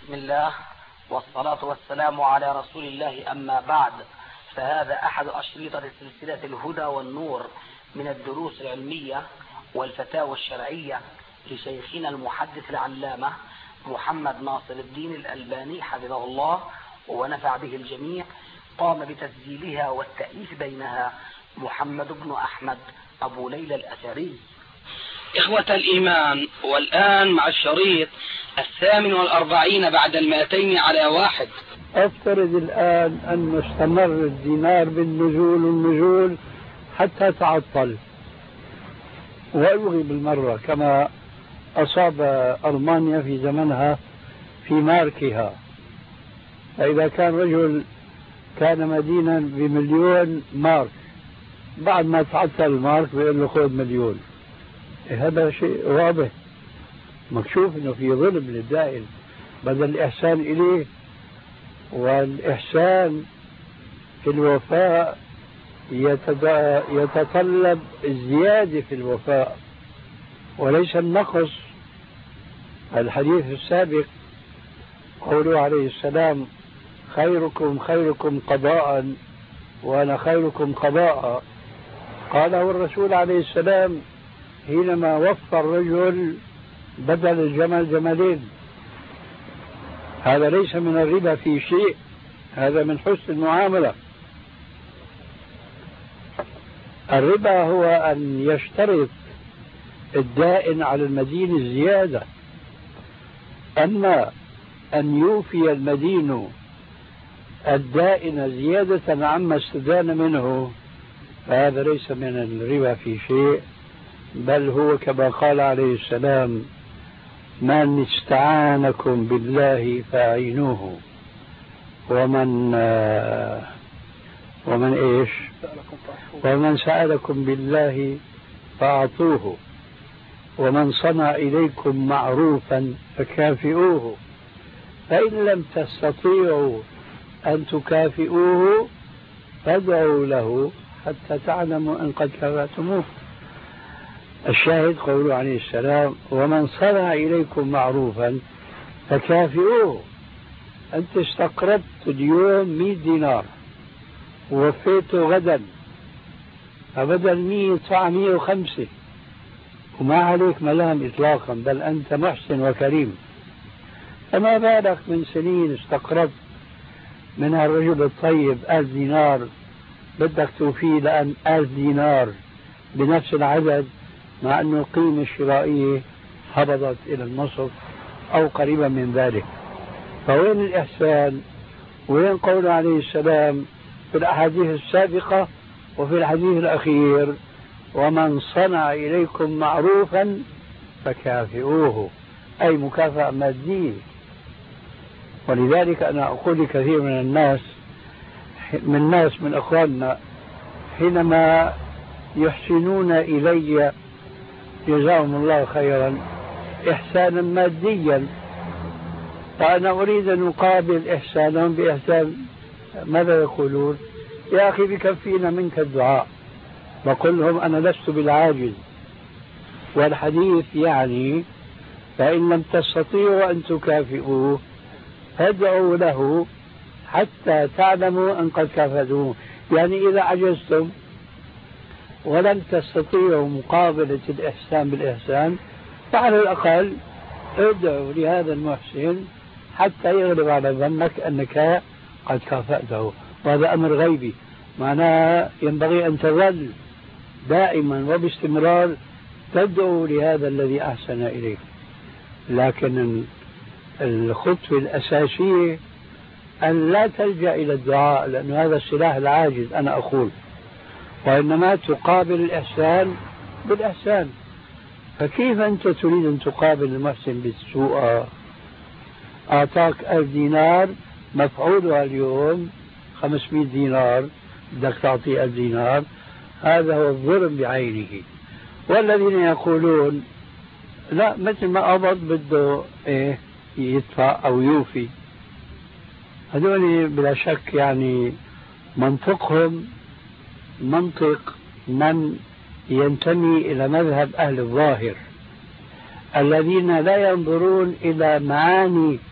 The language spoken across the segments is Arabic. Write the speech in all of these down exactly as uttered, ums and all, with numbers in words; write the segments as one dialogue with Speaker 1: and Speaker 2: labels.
Speaker 1: بسم الله والصلاة والسلام على رسول الله، أما بعد، فهذا أحد أشرطة سلسلة الهدى والنور من الدروس العلمية والفتاوى الشرعية لشيخنا المحدث العلامة محمد ناصر الدين الألباني حفظه الله ونفع به الجميع. قام بتسجيلها والتأليف بينها محمد بن أحمد أبو ليلى الأثري. إخوة الإيمان، والآن مع الشريط الثامن والأربعين بعد المائتين على واحد.
Speaker 2: أفترض الآن أن استمر الدينار بالنزول والنزول حتى تعطل ويلغي بالمرة كما أصاب ألمانيا في زمنها في ماركها. فإذا كان رجل كان مدينا بمليون مارك، بعد ما تعطل المارك بيقول له خذ مليون. هذا شيء واضح مكشوف انه في ظلم للدائن بدل الإحسان إليه. والإحسان في الوفاء يتطلب الزيادة في الوفاء وليس النقص. الحديث السابق قوله عليه السلام: خيركم خيركم قضاء وأنا خيركم قضاء. قاله الرسول عليه السلام حينما وفى الرجل بدل الجمل جملين. هذا ليس من الربا في شيء، هذا من حسن المعاملة. الربا هو أن يشترط الدائن على المدين الزيادة، أما أن يوفي المدين الدائن زيادة عما استدان منه فهذا ليس من الربا في شيء، بل هو كما قال عليه السلام: من استعانكم بالله فأعينوه ومن ومن إيش ومن سألكم بالله فأعطوه ومن صنع إليكم معروفا فكافئوه فإن لم تستطيعوا أن تكافئوه فادعوا له حتى تعلموا أن قد كافأتموه. الشاهد قوله عليه السلام: ومن صنع إليكم معروفا فكافئوه. أنت استقرضت اليوم مئة دينار ووفيته غدا، فبدل مئة يدفع مئة وخمسة وما عليك ملام إطلاقا، بل أنت محسن وكريم. فما بالك من سنين استقرضت من الرجل الطيب ألف دينار بدك توفيه لأن ألف دينار بنفس العدد، مع أنه القيمة الشرائية هبطت إلى النصف أو قريبا من ذلك. فوين الإحسان؟ وين قوله عليه السلام في الأحاديث السابقة وفي الحديث الأخير: ومن صنع إليكم معروفا فكافئوه، أي مكافأة مادية. ولذلك أنا أقول لكثير من الناس من الناس من أخواننا حينما يحسنون إلي جزاهم الله خيرا إحسانا ماديا، فأنا أريد أن أقابل إحسانهم بإحسان، ماذا يقولون؟ يا أخي بكفينا منك الدعاء. بقول لهم أنا لست بالعاجز، والحديث يعني فإن لم تستطيعوا أن تكافئوه فادعوا له حتى تعلموا أن قد كافأتموه. يعني إذا عجزتم ولم تستطيعوا مقابلة الإحسان بالإحسان فعلى الأقل ادعوا لهذا المحسن حتى يغلب على ظنك أنك قد كافأته. وهذا أمر غيبي، معناه ينبغي أن تظل دائما وباستمرار تدعو لهذا الذي أحسن إليك. لكن الخطوة الأساسية أن لا تلجأ إلى الدعاء، لأن هذا السلاح العاجز أنا أقول، وإنما تقابل الإحسان بالإحسان. فكيف أنت تريد أن تقابل المحسن بالسوء؟ أعطاك ألف دينار مفعولها اليوم خمسمائة دينار، بدك تعطي ألف دينار، هذا هو الظلم بعينه. والذين يقولون لا، مثل ما قبض بده إيه يدفع أو يوفي، هذول بلا شك يعني منطقهم منطق من ينتمي إلى مذهب أهل الظاهر الذين لا ينظرون إلى معاني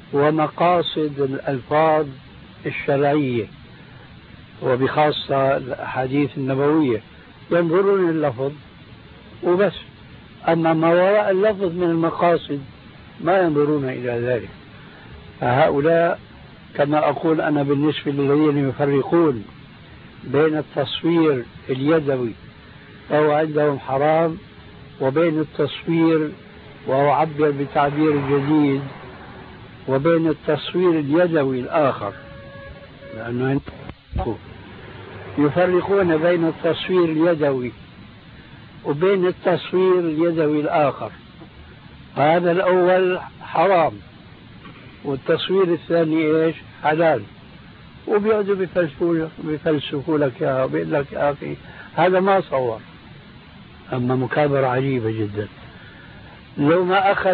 Speaker 2: ومقاصد الألفاظ الشرعية وبخاصة الأحاديث النبوية، ينظرون اللفظ وبس، أما ما وراء اللفظ من المقاصد ما ينظرون إلى ذلك. فهؤلاء كما أقول أنا بالنسبة للذين يفرقون بين التصوير اليدوي وهو عندهم حرام وبين التصوير وهو عبر بتعبير جديد وبين التصوير اليدوي الآخر، لأنه يفرقون بين التصوير اليدوي وبين التصوير اليدوي الآخر، هذا الأول حرام والتصوير الثاني إيش حلال، وبيقعدوا بيفلسفوا لك يا وبيقول لك يا أخي هذا ما صور. أما مكابرة عجيبة جدا. لو ما أخذ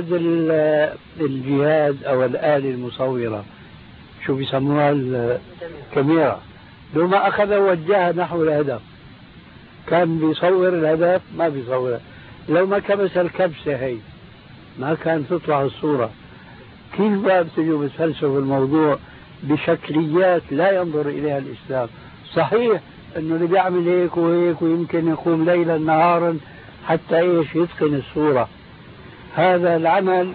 Speaker 2: الجهاز أو الآلة المصورة شو بيسموها الكاميرا، لو ما أخذها ووجهها نحو الهدف كان بيصور الهدف؟ ما بيصور. لو ما كبس الكبسة هي ما كان تطلع الصورة. كيف بقى بتجوا بتفلسفوا الموضوع بشكليات لا ينظر إليها الإسلام؟ صحيح إنه اللي بيعمل هيك وهيك ويمكن يقوم ليلا نهارا حتى إيش يتقن الصورة، هذا العمل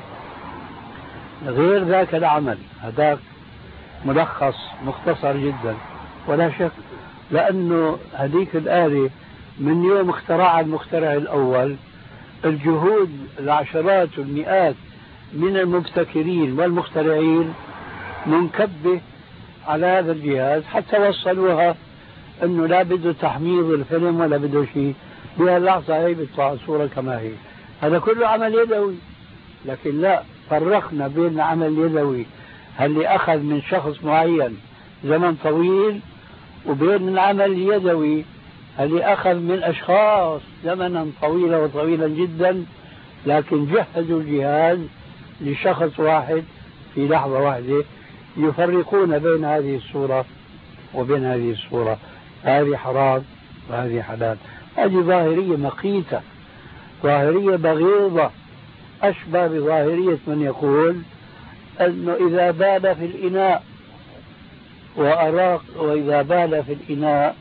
Speaker 2: غير ذاك العمل، هذاك ملخص مختصر جدا ولا شك، لأنه هذيك الآلة من يوم اخترعها المخترع الأول الجهود العشرات والمئات من المبتكرين والمخترعين منكبة على هذا الجهاز حتى وصلوها انه لا بده تحميض الفيلم ولا بده شيء، بهاللحظة هي بتطلع الصورة كما هي. هذا كله عمل يدوي، لكن لا فرقنا بين العمل اليدوي اللي أخذ من شخص معين زمن طويل وبين العمل اليدوي اللي أخذ من أشخاص زمنا طويلا وطويلا جدا، لكن جهزوا الجهاز لشخص واحد في لحظة واحدة. يفرقون بين هذه الصورة وبين هذه الصورة، هذه حرام وهذه حلال. هذه ظاهرية مقيتة، ظاهرية بغيضة، أشبه بظاهرية من يقول أنه إذا بال في الإناء وأراق وإذا بال في الإناء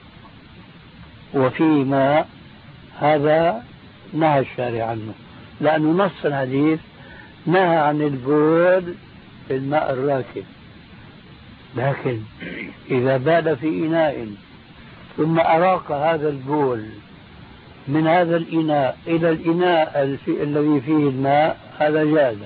Speaker 2: وفيه ماء هذا نهى الشارع عنه، لأنه نص الحديث نهى عن البول في الماء الراكد. لكن إذا بال في إناء ثم أراق هذا البول من هذا الإناء إلى الإناء الذي فيه الماء هذا جاز.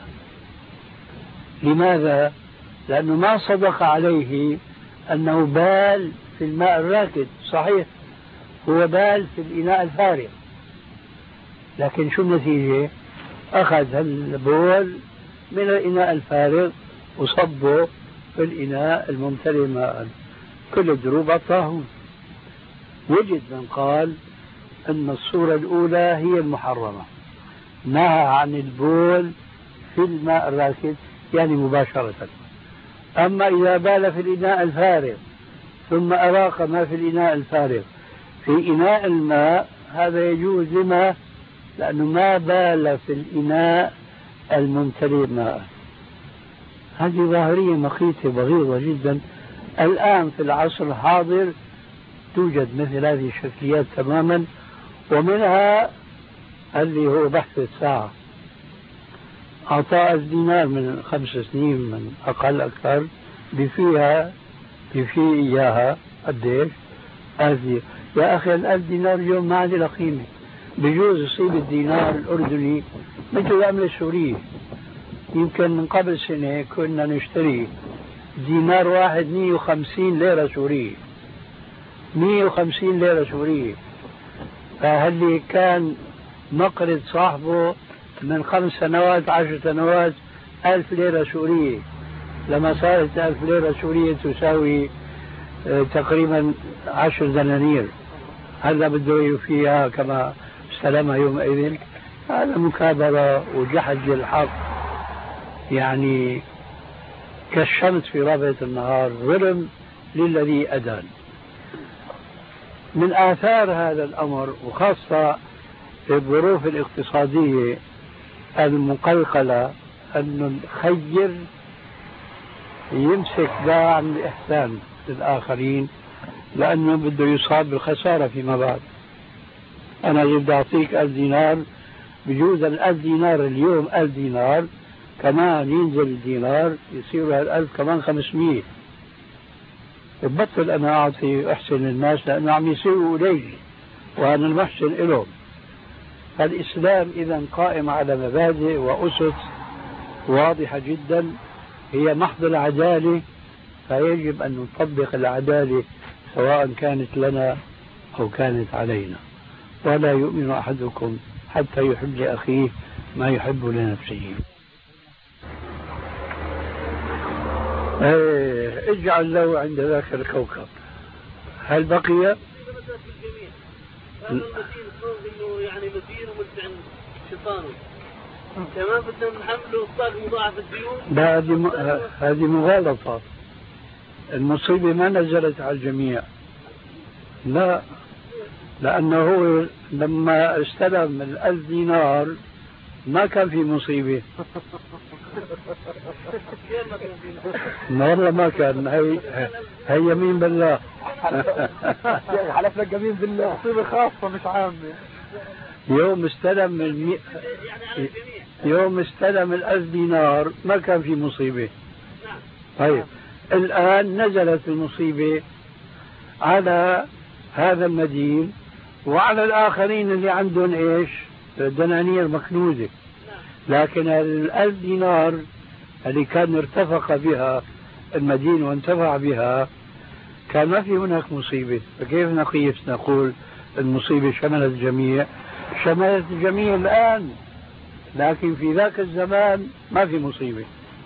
Speaker 2: لماذا؟ لأنه ما صدق عليه أنه بال في الماء الراكد، صحيح هو بال في الإناء الفارغ، لكن شو النتيجة؟ أخذ البول من الإناء الفارغ وصبه في الإناء الممتلئ ماء. كل الدروب الطاهون. وجد من قال أن الصورة الأولى هي المحرمة، نهى عن البول في الماء الراكد يعني مباشرة. أما إذا بال في الإناء الفارغ ثم أراق ما في الإناء الفارغ في إناء الماء هذا يجوز. لما؟ لأنه ما بال في الإناء الممتلئ ماء. هذه ظاهرية مقيتة بغيضة جدا. الآن في العصر الحاضر توجد مثل هذه الشكليات تماما، ومنها اللي هو بحث الساعة. أعطاء الدينار من خمس سنين من أقل أكثر بفيها بفي إياها قديش هذه يا أخي. الألف دينار اليوم ما عاد لها قيمة. بجوز يصيب الدينار الأردني مثل العملة السورية. يمكن من قبل سنة كنا نشتري دينار واحد مئة وخمسين ليرة سورية، مئة وخمسين ليرة سورية. فهل كان مقرض صاحبه من خمس سنوات عشر سنوات ألف ليرة سورية، لما صارت ألف ليرة سورية تساوي تقريبا عشر دنانير. هذا بده يوفيها كما استلمها يومئذ. هذا مكابرة وجحد للحق، يعني كالشمس في رابعة النهار، ظلم للذي أدان. من آثار هذا الأمر وخاصة في الظروف الاقتصادية المقلقلة أن نخير يمسك ده عن الإحسان للآخرين لأنه بده يصاب بالخسارة فيما بعد. أنا بدي أعطيك ألف دينار، بجوز الألف دينار اليوم ألف دينار، كمان ينزل الدينار يصير الألف كمان خمسمية. ببطل أنا أعطي أحسن الناس لأنه عم يصيروا إلي وأنا المحسن إلهم. فالإسلام إذا قائم على مبادئ وأسس واضحة جدا هي محض العدالة، فيجب أن نطبق العدالة سواء كانت لنا أو كانت علينا. ولا يؤمن أحدكم حتى يحب لأخيه ما يحب لنفسه. ايه اجعل له عند ذاك الكوكب. هل بقي؟
Speaker 3: يعني مدين ومدفع شيطاني كمان بدنا نحمله الطاق مضاعف الديون.
Speaker 2: لا هذه م... هذه مغالطة. المصيبة ما نزلت على الجميع، لا، لأنه هو لما استلم الألف دينار ما كان في مصيبة. والله ما كان. هي هي يمين بالله.
Speaker 3: حلف لك يمين بالله. مصيبة خاصة مش عامة.
Speaker 2: يوم استلم المي... يوم استلم الألف دينار ما كان في مصيبة. طيب الآن نزلت المصيبة على هذا المدين وعلى الآخرين اللي عندهم إيش دنانير مكنوزة، لكن الألف دينار اللي كان ارتفق بها المدين وانتفع بها كان ما في هناك مصيبة. فكيف نقيس نقول المصيبة شملت الجميع؟ شملت الجميع الآن، لكن في ذاك الزمان ما في مصيبة.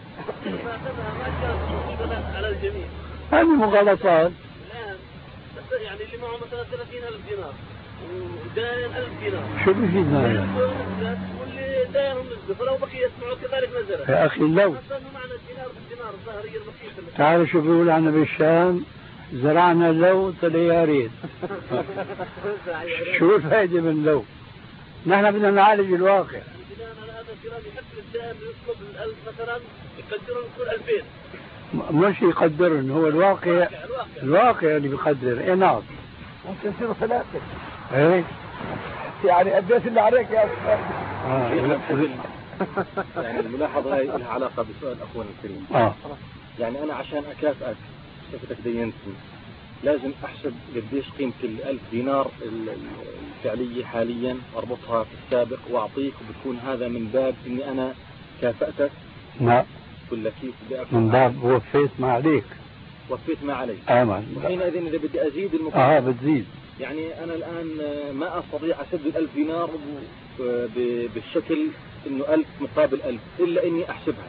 Speaker 3: على الجميع
Speaker 2: هذه مغالطات.
Speaker 3: الآن يعني اللي معه مثلا ثلاثين ألف دينار وداين ألف دينار
Speaker 2: شو بفيدنا هذا؟
Speaker 3: واللي داينهم نزلوا، فلو بقي يسمعوا كذلك نزلت.
Speaker 2: يا أخي لو
Speaker 3: معنى الدينار بالدينار الظاهرية البسيطة.
Speaker 2: تعال شو بيقول عنا بالشام، زرعنا لو طليارين. شو الفائدة من لو؟ نحن بدنا نعالج الواقع.
Speaker 3: هذا الكلام يحب الدائم يطلب الألف مثلا يقدرون يكون ألفين.
Speaker 2: مش يقدرن، هو الواقع. الواقع, الواقع اللي بيقدر. ايه نعم.
Speaker 3: ممكن يصيروا ثلاثة.
Speaker 2: ايه
Speaker 3: يعني أديت اللي عليك يا أستاذ.
Speaker 4: آه. يعني الملاحظة هاي لها علاقة بسؤال أخونا الكريم.
Speaker 2: آه.
Speaker 4: يعني أنا عشان أكافئك شفتك دينتني لازم أحسب قديش قيمة الألف دينار الفعلية حاليا وأربطها في السابق وأعطيك، وبتكون هذا من باب إني أنا كافأتك.
Speaker 2: نعم.
Speaker 4: كل كيف
Speaker 2: من باب وفيت ما عليك.
Speaker 4: وفيت ما عليك.
Speaker 2: آمن.
Speaker 4: وحينئذ إذا بدي أزيد المقابل.
Speaker 2: آه بتزيد.
Speaker 4: يعني أنا الآن ما أستطيع أسد الألف دينار بالشكل إنه ألف مقابل ألف إلا إني أحسبها.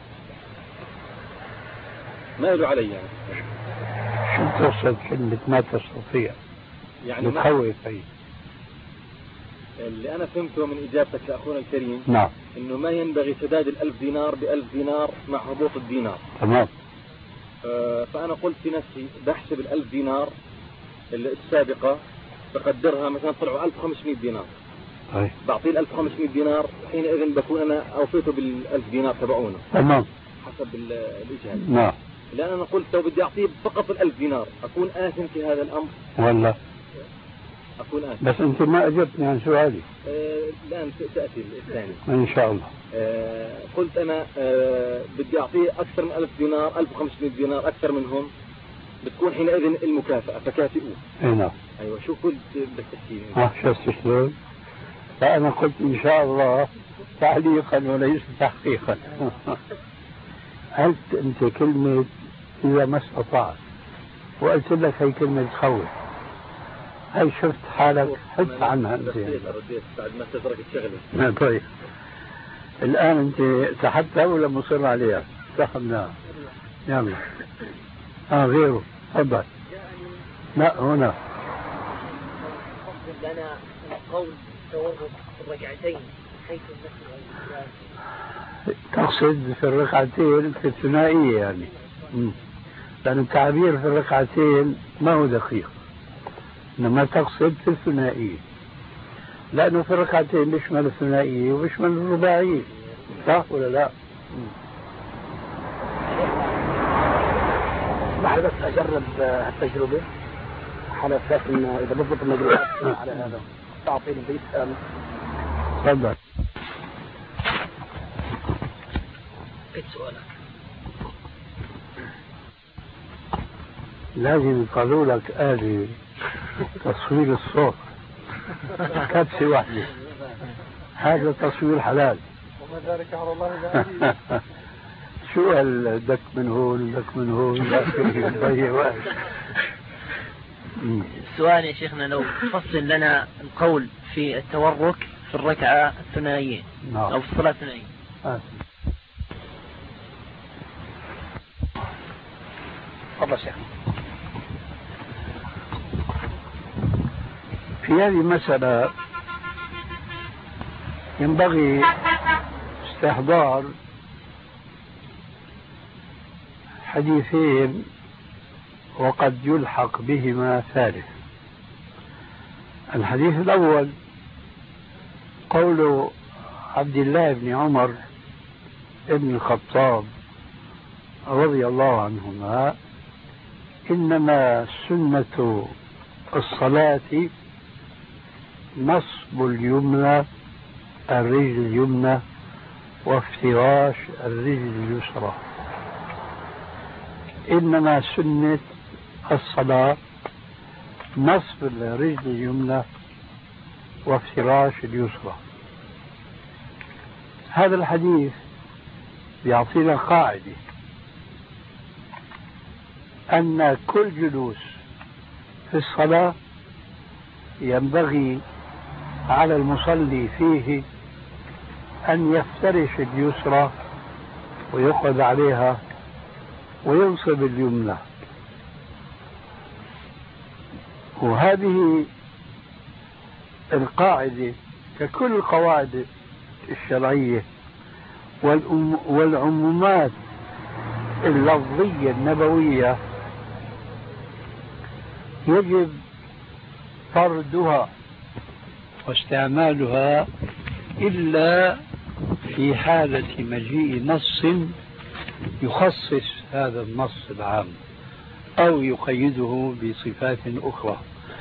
Speaker 4: ما له علي يعني.
Speaker 2: شو تقصد كلمة ما تستطيع؟
Speaker 4: يعني
Speaker 2: متخوف هي.
Speaker 4: اللي أنا فهمته من إجابتك لأخونا الكريم
Speaker 2: نعم
Speaker 4: إنه ما ينبغي سداد الألف دينار بألف دينار مع هبوط الدينار.
Speaker 2: تمام.
Speaker 4: آه فأنا قلت في نفسي بحسب الألف دينار السابقة بقدرها مثلا طلعوا ألف وخمسمائة دينار.
Speaker 2: أي.
Speaker 4: بعطيه الألف وخمسمائة دينار حينئذ بكون أنا أوفيته بالألف دينار تبعونه.
Speaker 2: تمام.
Speaker 4: حسب الإجابة.
Speaker 2: نعم.
Speaker 4: لأن أنا قلت لو بدي أعطيه فقط الألف دينار أكون آثم في هذا الأمر.
Speaker 2: والله.
Speaker 4: أكون آثم.
Speaker 2: بس أنت ما أجبتني عن سؤالي.
Speaker 4: آه الآن تأتي الثاني.
Speaker 2: إن شاء الله.
Speaker 4: آه قلت أنا آه بدي أعطيه أكثر من ألف دينار ألف وخمسمائة دينار أكثر منهم بتكون حينئذ المكافأة فكافئوه.
Speaker 2: اي نعم.
Speaker 4: أيوة شو قلت بدك تحكي؟
Speaker 2: ها شفت شلون؟ فأنا قلت إن شاء الله تعليقا وليس تحقيقا. قلت أنت كلمة إذا ما استطعت، وقلت لك هي كلمة تخوف. هي شفت حالك حدث عنها أنت.
Speaker 4: رديت بعد ما تدرك الشغلة.
Speaker 2: طيب الآن أنت سحبتها ولا مصر عليها؟ سحبناها. يلا. آه غيره. تفضل. لا هنا.
Speaker 3: لنا قول تورط الركعتين حيث
Speaker 2: تقصد في الركعتين في الثنائية يعني. مم. لأن التعبير في الركعتين ما هو دقيق، إنما تقصد في الثنائية، لأنه في الركعتين بيشمل الثنائية وبيشمل الرباعية، صح ولا لا؟ مم.
Speaker 1: أنا بس أجرب هالتجربة على أساس إنه إذا بضبط المجروحات على هذا تعطيني بيت سؤال.
Speaker 2: تفضل.
Speaker 1: إيش سؤالك؟
Speaker 2: لازم يقالوا لك آلي تصوير الصوت كبسة واحدة، هذا تصوير حلال.
Speaker 3: وما ذلك على الله بعزيز.
Speaker 2: شو هالدك من هون دك من هون ضيع وقت.
Speaker 5: السؤال يا شيخنا لو تفصل لنا القول في التورك في الركعة الثنائية
Speaker 2: نعم.
Speaker 5: أو في الصلاة الثنائية.
Speaker 2: آه.
Speaker 1: تفضل شيخ.
Speaker 2: في هذه المسألة ينبغي استحضار حديثين وقد يلحق بهما ثالث. الحديث الأول قول عبد الله بن عمر ابن الخطاب رضي الله عنهما: إنما سنة الصلاة نصب اليمنى الرجل اليمنى وافتراش الرجل اليسرى. إنما سنة الصلاة نصب الرجل اليمنى وافتراش اليسرى. هذا الحديث يعطينا قاعدة أن كل جلوس في الصلاة ينبغي على المصلي فيه أن يفترش اليسرى ويقعد عليها وينصب اليمنى. وهذه القاعدة ككل القواعد الشرعية والعمومات اللفظية النبوية يجب فردها واستعمالها إلا في حالة مجيء نص يخصص هذا النص العام أو يقيده بصفات أخرى.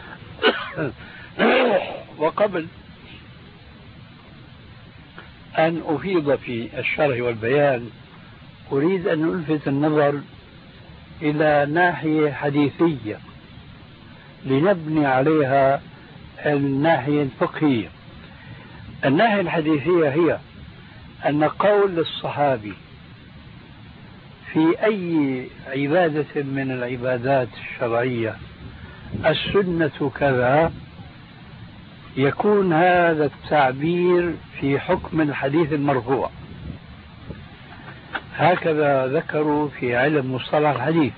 Speaker 2: وقبل أن أفيض في الشرح والبيان أريد أن ألفت النظر إلى ناحية حديثية لنبني عليها الناحية الفقهية. الناحية الحديثية هي أن قول الصحابي في أي عبادة من العبادات الشرعية السنة كذا، يكون هذا التعبير في حكم الحديث المرفوع. هكذا ذكروا في علم مصطلح الحديث.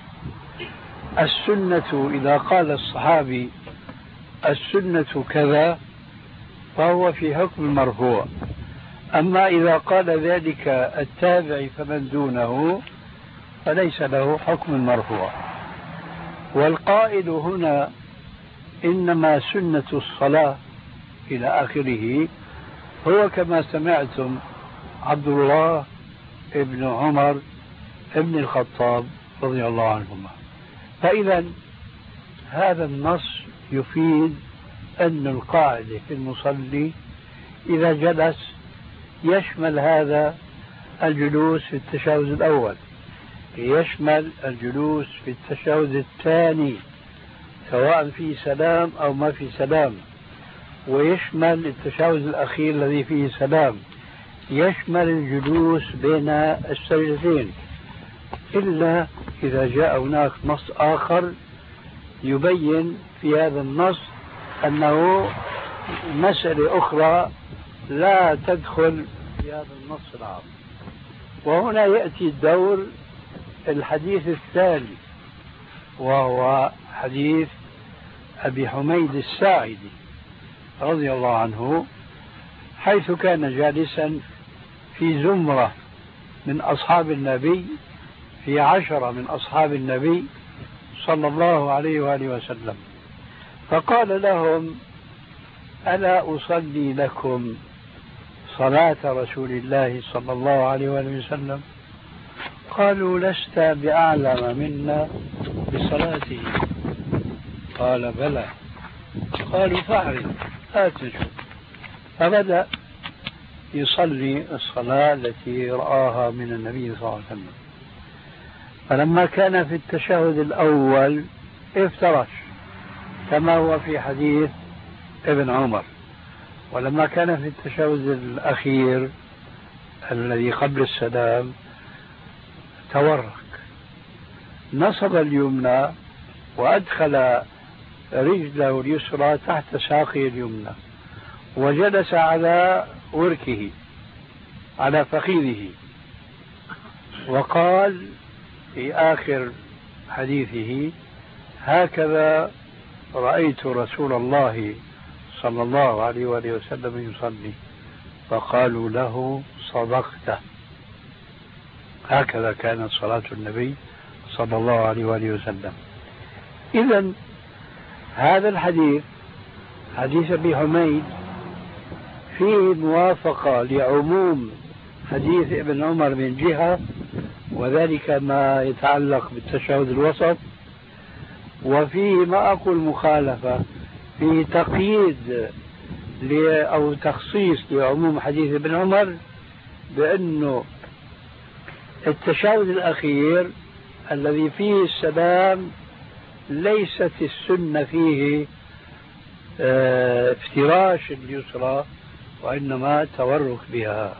Speaker 2: السنة إذا قال الصحابي السنة كذا فهو في حكم المرفوع، أما إذا قال ذلك التابع فمن دونه فليس له حكم المرفوع. والقائل هنا إنما سنة الصلاة إلى آخره هو كما سمعتم عبد الله ابن عمر ابن الخطاب رضي الله عنهما. فإذا هذا النص يفيد أن القاعدة في المصلي إذا جلس يشمل هذا الجلوس في التشهد الأول، يشمل الجلوس في التشهد الثاني سواء في سلام أو ما في سلام، ويشمل التشهد الأخير الذي فيه سلام، يشمل الجلوس بين السجدتين، إلا إذا جاء هناك نص آخر يبين في هذا النص أنه مسألة أخرى لا تدخل في هذا النص العام. وهنا يأتي دور الحديث الثاني، وهو حديث أبي حميد الساعدي رضي الله عنه، حيث كان جالسا في زمرة من أصحاب النبي، في عشرة من أصحاب النبي صلى الله عليه وآله وسلم، فقال لهم: ألا أصلي لكم صلاة رسول الله صلى الله عليه وآله وسلم؟ قالوا: لست بأعلم منا بصلاته؟ قال بلى. قالوا فاعرض هات نشوف. فبدأ يصلي الصلاة التي رآها من النبي صلى الله عليه وسلم. فلما كان في التشهد الأول افترش كما هو في حديث ابن عمر، ولما كان في التشهد الأخير الذي قبل السلام تورك، نصب اليمنى وأدخل رجله اليسرى تحت ساقه اليمنى وجلس على وركه على فخذه، وقال في آخر حديثه: هكذا رأيت رسول الله صلى الله عليه وآله وسلم يصلي. فقالوا له: صدقت، هكذا كانت صلاة النبي صلى الله عليه وآله وسلم. إذن هذا الحديث حديث أبي حميد فيه موافقة لعموم حديث ابن عمر من جهة، وذلك ما يتعلق بالتشهد الوسط، وفيه ما أقول مخالفة، فيه تقييد أو تخصيص لعموم حديث ابن عمر بأنه التشهد الأخير الذي فيه السلام ليست السنة فيه اه افتراش اليسرى، وإنما تورك بها.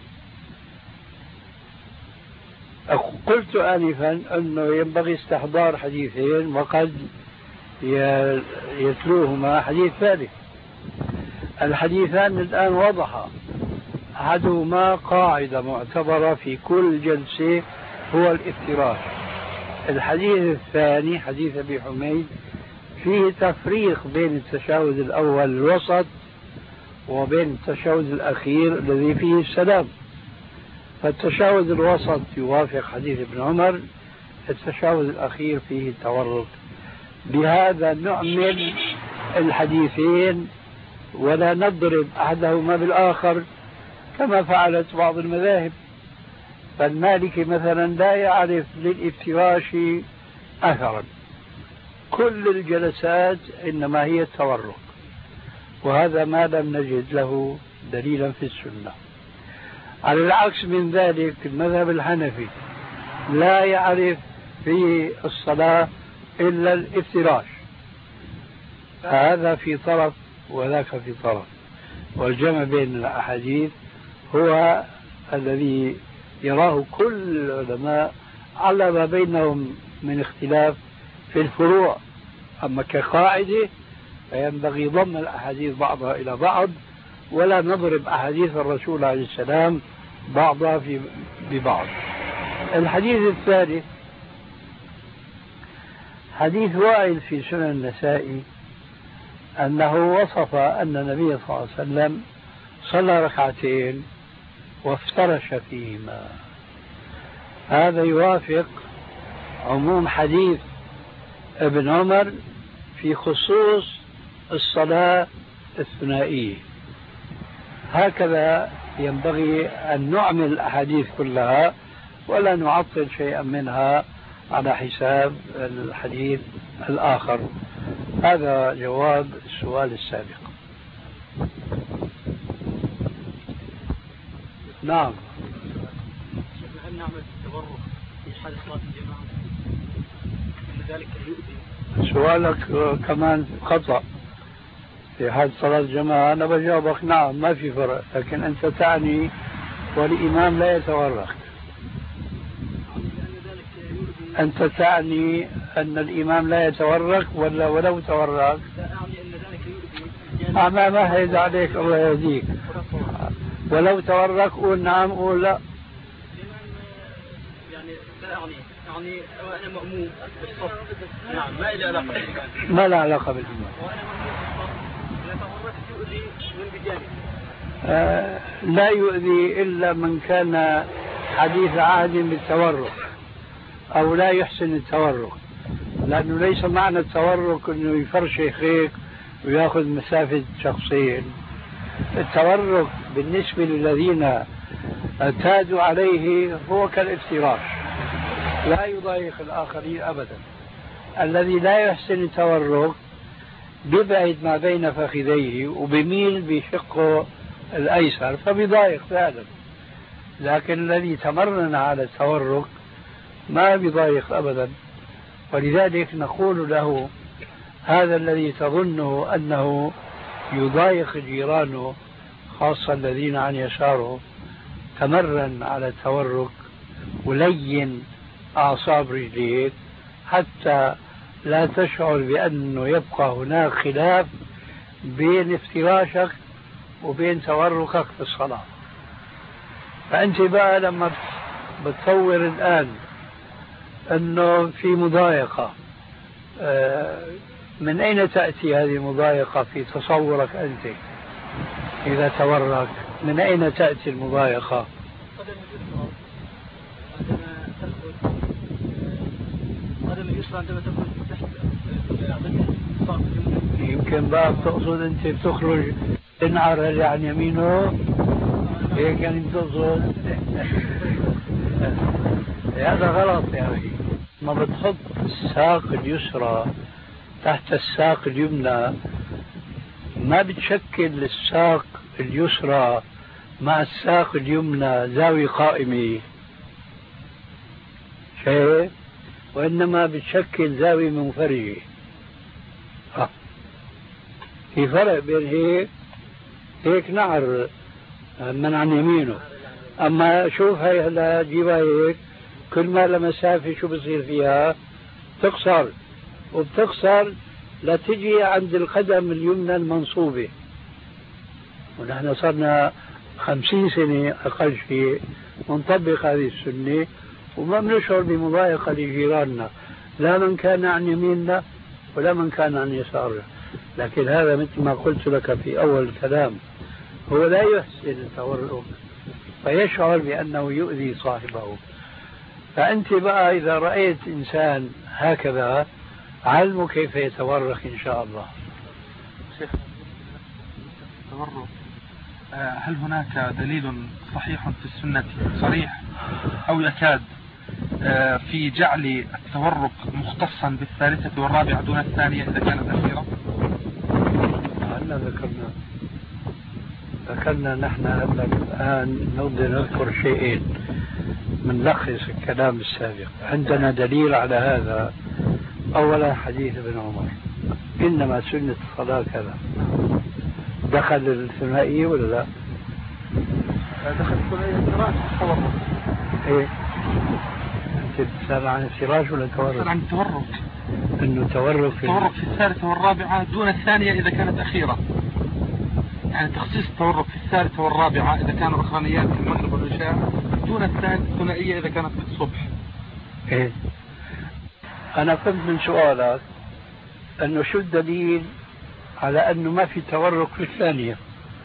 Speaker 2: قلت آنفا أنه ينبغي استحضار حديثين وقد يتلوهما حديث ثالث. الحديثان الآن وضحا، أحدهما قاعدة معتبرة في كل جلسة هو الافتراش. الحديث الثاني حديث أبي حميد فيه تفريق بين التشهد الأول الوسط وبين التشهد الأخير الذي فيه السلام. فالتشهد الوسط يوافق حديث ابن عمر، التشهد الأخير فيه تورك. بهذا نعمل الحديثين ولا نضرب أحدهما بالآخر كما فعلت بعض المذاهب. فالمالكي مثلا لا يعرف للافتراش أثرا، كل الجلسات إنما هي التورك، وهذا ما لم نجد له دليلا في السنة. على العكس من ذلك المذهب الحنفي لا يعرف في الصلاة إلا الافتراش، هذا في طرف وذاك في طرف، والجمع بين الأحاديث هو الذي يراه كل العلماء على ما بينهم من اختلاف في الفروع. أما كقاعدة فينبغي ضم الأحاديث بعضها إلى بعض، ولا نضرب أحاديث الرسول عليه السلام بعضها في ببعض. الحديث الثالث حديث وائل في سنن النسائي أنه وصف أن النبي صلى الله عليه وسلم صلى ركعتين وافترش فيهما. هذا يوافق عموم حديث ابن عمر في خصوص الصلاة الثنائية. هكذا ينبغي أن نعمل الأحاديث كلها ولا نعطل شيئا منها على حساب الحديث الآخر. هذا جواب السؤال السابق. نعم.
Speaker 3: هل نعمل التبرك في حال صلاة الجماعة؟ ذلك يؤذي.
Speaker 2: سؤالك كمان خطأ. في حال صلاة الجماعة أنا بجاوبك نعم ما في فرق، لكن أنت تعني والإمام لا يتورك. أنت تعني أن الإمام لا يتورك ولا ولو تورك؟
Speaker 3: لا أعني أن ذلك يؤذي.
Speaker 2: ما مهد عليك الله يهديك. ولو تورك قول نعم قول لا.
Speaker 3: يعني لا أعني يعني أنا مأموم بالصف. نعم ما إلى علاقة بالإمام.
Speaker 2: ما له علاقة بالإمام.
Speaker 3: وأنا مأموم بالصف لا تورك يؤذي من بجانب.
Speaker 2: آه لا يؤذي إلا من كان حديث عهد بالتورك أو لا يحسن التورك، لأنه ليس معنى التورك أنه يفرشخ هيك ويأخذ مسافة شخصين. التورك بالنسبة للذين اعتادوا عليه هو كالافتراش، لا يضايق الآخرين أبدا. الذي لا يحسن التورك بيبعد ما بين فخذيه وبميل بشقه الأيسر فبيضايق فعلا، لكن الذي تمرن على التورك ما بيضايق أبدا. ولذلك نقول له هذا الذي تظنه أنه يضايق جيرانه خاصة الذين عن يساره، تمرن على التورك ولين أعصاب رجليك حتى لا تشعر بأنه يبقى هناك خلاف بين افتراشك وبين توركك في الصلاة. فأنت بقى لما بتصور الآن أنه في مضايقة، من أين تأتي هذه المضايقة في تصورك أنت إذا تورك؟ من أين تأتي المضايقة؟
Speaker 3: قدم اليسرى عندما تكون تحت
Speaker 2: يمكن بقى بتقصد أنت بتخرج تنعر عن يمينه هيك يعني بتقصد. هذا غلط يا أخي. ما بتحط الساق اليسرى تحت الساق اليمنى ما بتشكل الساق اليسرى مع الساق اليمنى زاوية قائمة شيء، وإنما بتشكل زاوية منفرجة. ها. في فرق بين هيك هيك نعر من عن يمينه، أما شوف هاي هلا جيبها هيك كل ما لمسافة شو بصير فيها تقصر، وبتقصر لتجي عند القدم اليمنى المنصوبة. ونحن صرنا خمسين سنة أقل شيء ونطبق هذه السنة وما بنشعر بمضايقة لجيراننا، لا من كان عن يميننا ولا من كان عن يسارنا. لكن هذا مثل ما قلت لك في أول الكلام هو لا يحسن التورك فيشعر بأنه يؤذي صاحبه. فأنت بقى إذا رأيت إنسان هكذا علمه كيف يتورك إن شاء الله.
Speaker 6: شيخ التورك هل هناك دليل صحيح في السنة صريح أو يكاد في جعل التورك مختصا بالثالثة والرابعة دون الثانية إذا كانت أخيرة؟
Speaker 2: هلا ذكرنا ذكرنا نحن الآن نبدأ نذكر شيئين من لخص الكلام السابق. عندنا دليل على هذا. أولا حديث ابن عمر إنما سنة الصلاة كذا. دخل الثنائية ولا لا؟
Speaker 6: دخل الثنائية الفراش التورك.
Speaker 2: إيه أنت بتسأل عن الفراش ولا التورك؟
Speaker 6: بتسأل عن التورك.
Speaker 2: إنه تورك في
Speaker 6: التورك في الثالثة والرابعة دون الثانية إذا كانت أخيرة. يعني تخصيص التورك في الثالثة والرابعة إذا كانوا أخرانيات في المغرب والعشاء دون الثنائية إذا كانت في الصبح.
Speaker 2: إيه أنا فهمت من سؤالك أنه شو الدليل على أنه ما في تورك في الثانية،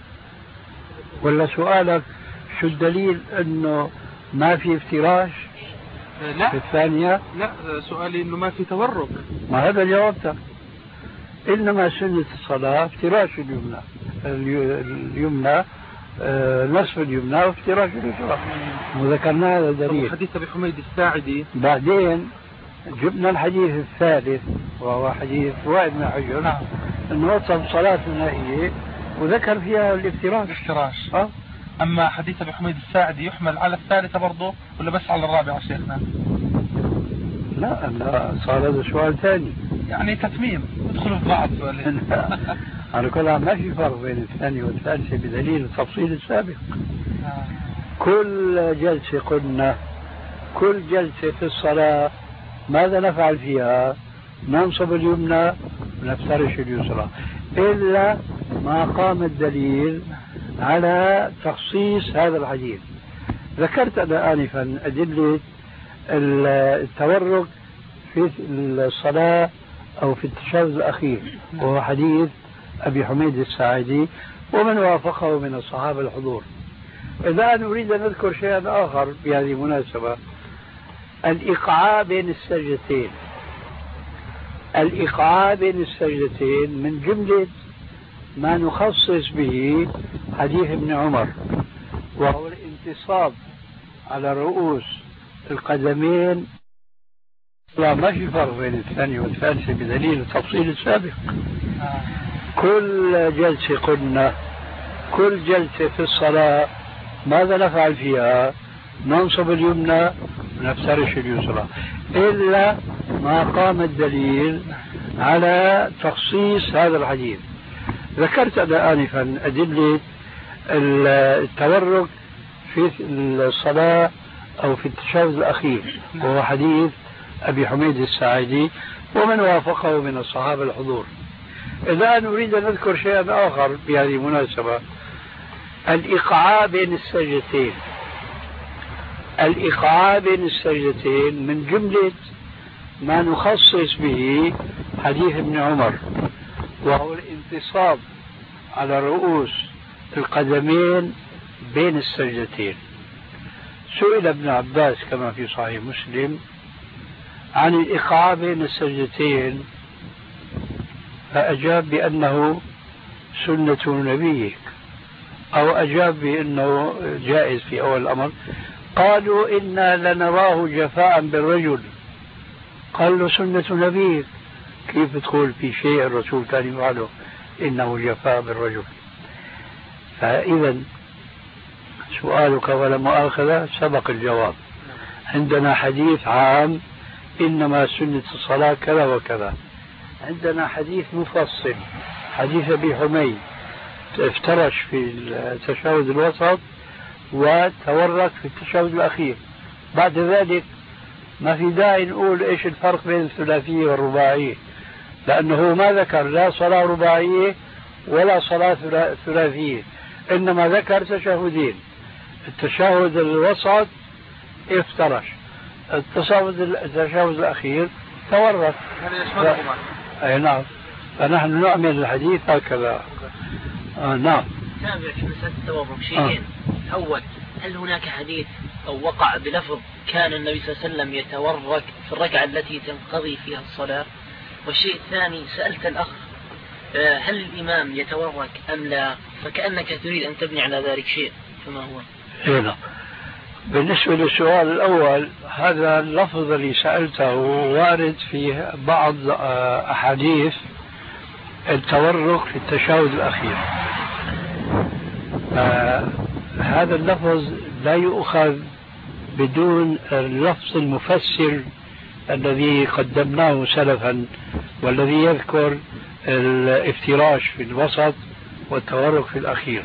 Speaker 2: ولا سؤالك شو الدليل أنه ما في افتراش
Speaker 6: لا
Speaker 2: في الثانية؟
Speaker 6: لا سؤالي أنه ما في تورك.
Speaker 2: ما هذا جوابتك. إنما سنة الصلاة افتراش اليمنى اليمنى آه نصف اليمنى وافتراش اليسرى، وذكرنا هذا الدليل.
Speaker 6: حديث أبي حميد الساعدي
Speaker 2: بعدين جبنا الحديث الثالث وهو حديث وائل بن حجر نعم انه وصف صلاة ثنائية وذكر فيها الافتراش.
Speaker 6: الافتراش.
Speaker 2: أه؟
Speaker 6: اما حديث ابي حميد الساعدي يحمل على الثالثة برضه ولا بس على الرابعة شيخنا؟
Speaker 2: لا لا صار هذا سؤال ثاني
Speaker 6: يعني تتميم يدخلوا في بعض سؤالين.
Speaker 2: على كل ما في فرق بين الثانية والثالثة بدليل التفصيل السابق.
Speaker 6: آه.
Speaker 2: كل جلسة قلنا كل جلسة في الصلاة ماذا نفعل فيها؟ ننصب اليمنى ونفترش اليسرى إلا ما قام الدليل على تخصيص هذا الحديث. ذكرت أنا آنفا أدلة التورك في الصلاة أو في التشهد الأخير وهو حديث أبي حميد الساعدي ومن وافقه من الصحابة الحضور. الآن أريد أن أذكر شيئا آخر بهذه المناسبة. الإيقاع بين السجدتين الإيقاع بين السجدتين من جملة ما نخصص به حديث ابن عمر وهو الانتصاب على رؤوس القدمين لا ما في فرق بين الثانية والثالثة بدليل التفصيل السابق. كل جلسة قلنا كل جلسة في الصلاة ماذا نفعل فيها؟ ننصب اليمنى ونفترش اليسرى، إلا ما قام الدليل على تخصيص هذا الحديث. ذكرت أنا آنفا أدلة التورك في الصلاة أو في التشهد الأخير، وهو حديث أبي حميد الساعدي ومن وافقه من الصحابة الحضور. الآن نريد أن نذكر شيئا آخر بهذه المناسبة، الإيقاع بين السجدتين. الإيقاع بين السجدتين من جملة ما نخصص به حديث ابن عمر، وهو الانتصاب على رؤوس القدمين بين السجدتين. سئل ابن عباس كما في صحيح مسلم عن الإيقاع بين السجدتين، فأجاب بأنه سنة نبيك، أو أجاب بأنه جائز في أول الأمر. قالوا إنا لنراه جفاء بالرجل، قال له سنة نبيك، كيف تقول في شيء الرسول كان يفعله إنه جفاء بالرجل؟ فإذا سؤالك ولا مؤاخذة سبق الجواب. عندنا حديث عام إنما سنة الصلاة كذا وكذا، عندنا حديث مفصل حديث أبي حميد افترش في التشهد الوسط وتورك في التشهد الأخير. بعد ذلك ما في داعي نقول إيش الفرق بين الثلاثية والرباعية، لأنه ما ذكر لا صلاة رباعية ولا صلاة ثلاثية، إنما ذكر تشهدين. التشهد الوسط افترش، التشهد التشهد الأخير تورك. ف... أي نعم، فنحن نعمل الحديث هكذا. آه نعم.
Speaker 5: تابع في مسألة التورك شيئين. آه. أول، هل هناك حديث أو وقع بلفظ كان النبي صلى الله عليه وسلم يتورك في الركعة التي تنقضي فيها الصلاة؟ والشيء الثاني، سألت الأخ هل الإمام يتورك أم لا، فكأنك تريد أن تبني على ذلك شيء، فما هو؟
Speaker 2: هنا بالنسبة للسؤال الأول، هذا اللفظ اللي سألته وارد في بعض أحاديث التورك في التشهد الأخير. هذا اللفظ لا يؤخذ بدون اللفظ المفسر الذي قدمناه سلفا، والذي يذكر الافتراش في الوسط والتورك في الأخير.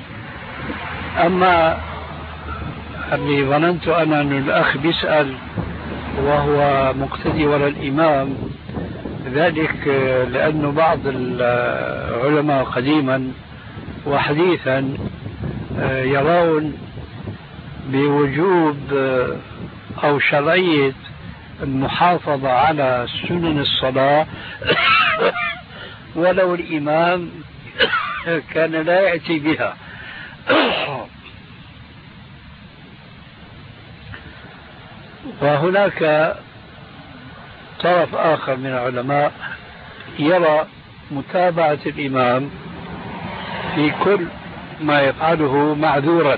Speaker 2: أما اللي ظننت أنا أن الأخ بيسأل وهو مقتدي وراء الإمام، ذلك لأن بعض العلماء قديما وحديثا يرون بوجوب أو شرعية المحافظة على سنن الصلاة ولو الإمام كان لا يأتي بها. وهناك طرف آخر من العلماء يرى متابعة الإمام في كل ما يفعله معذورا،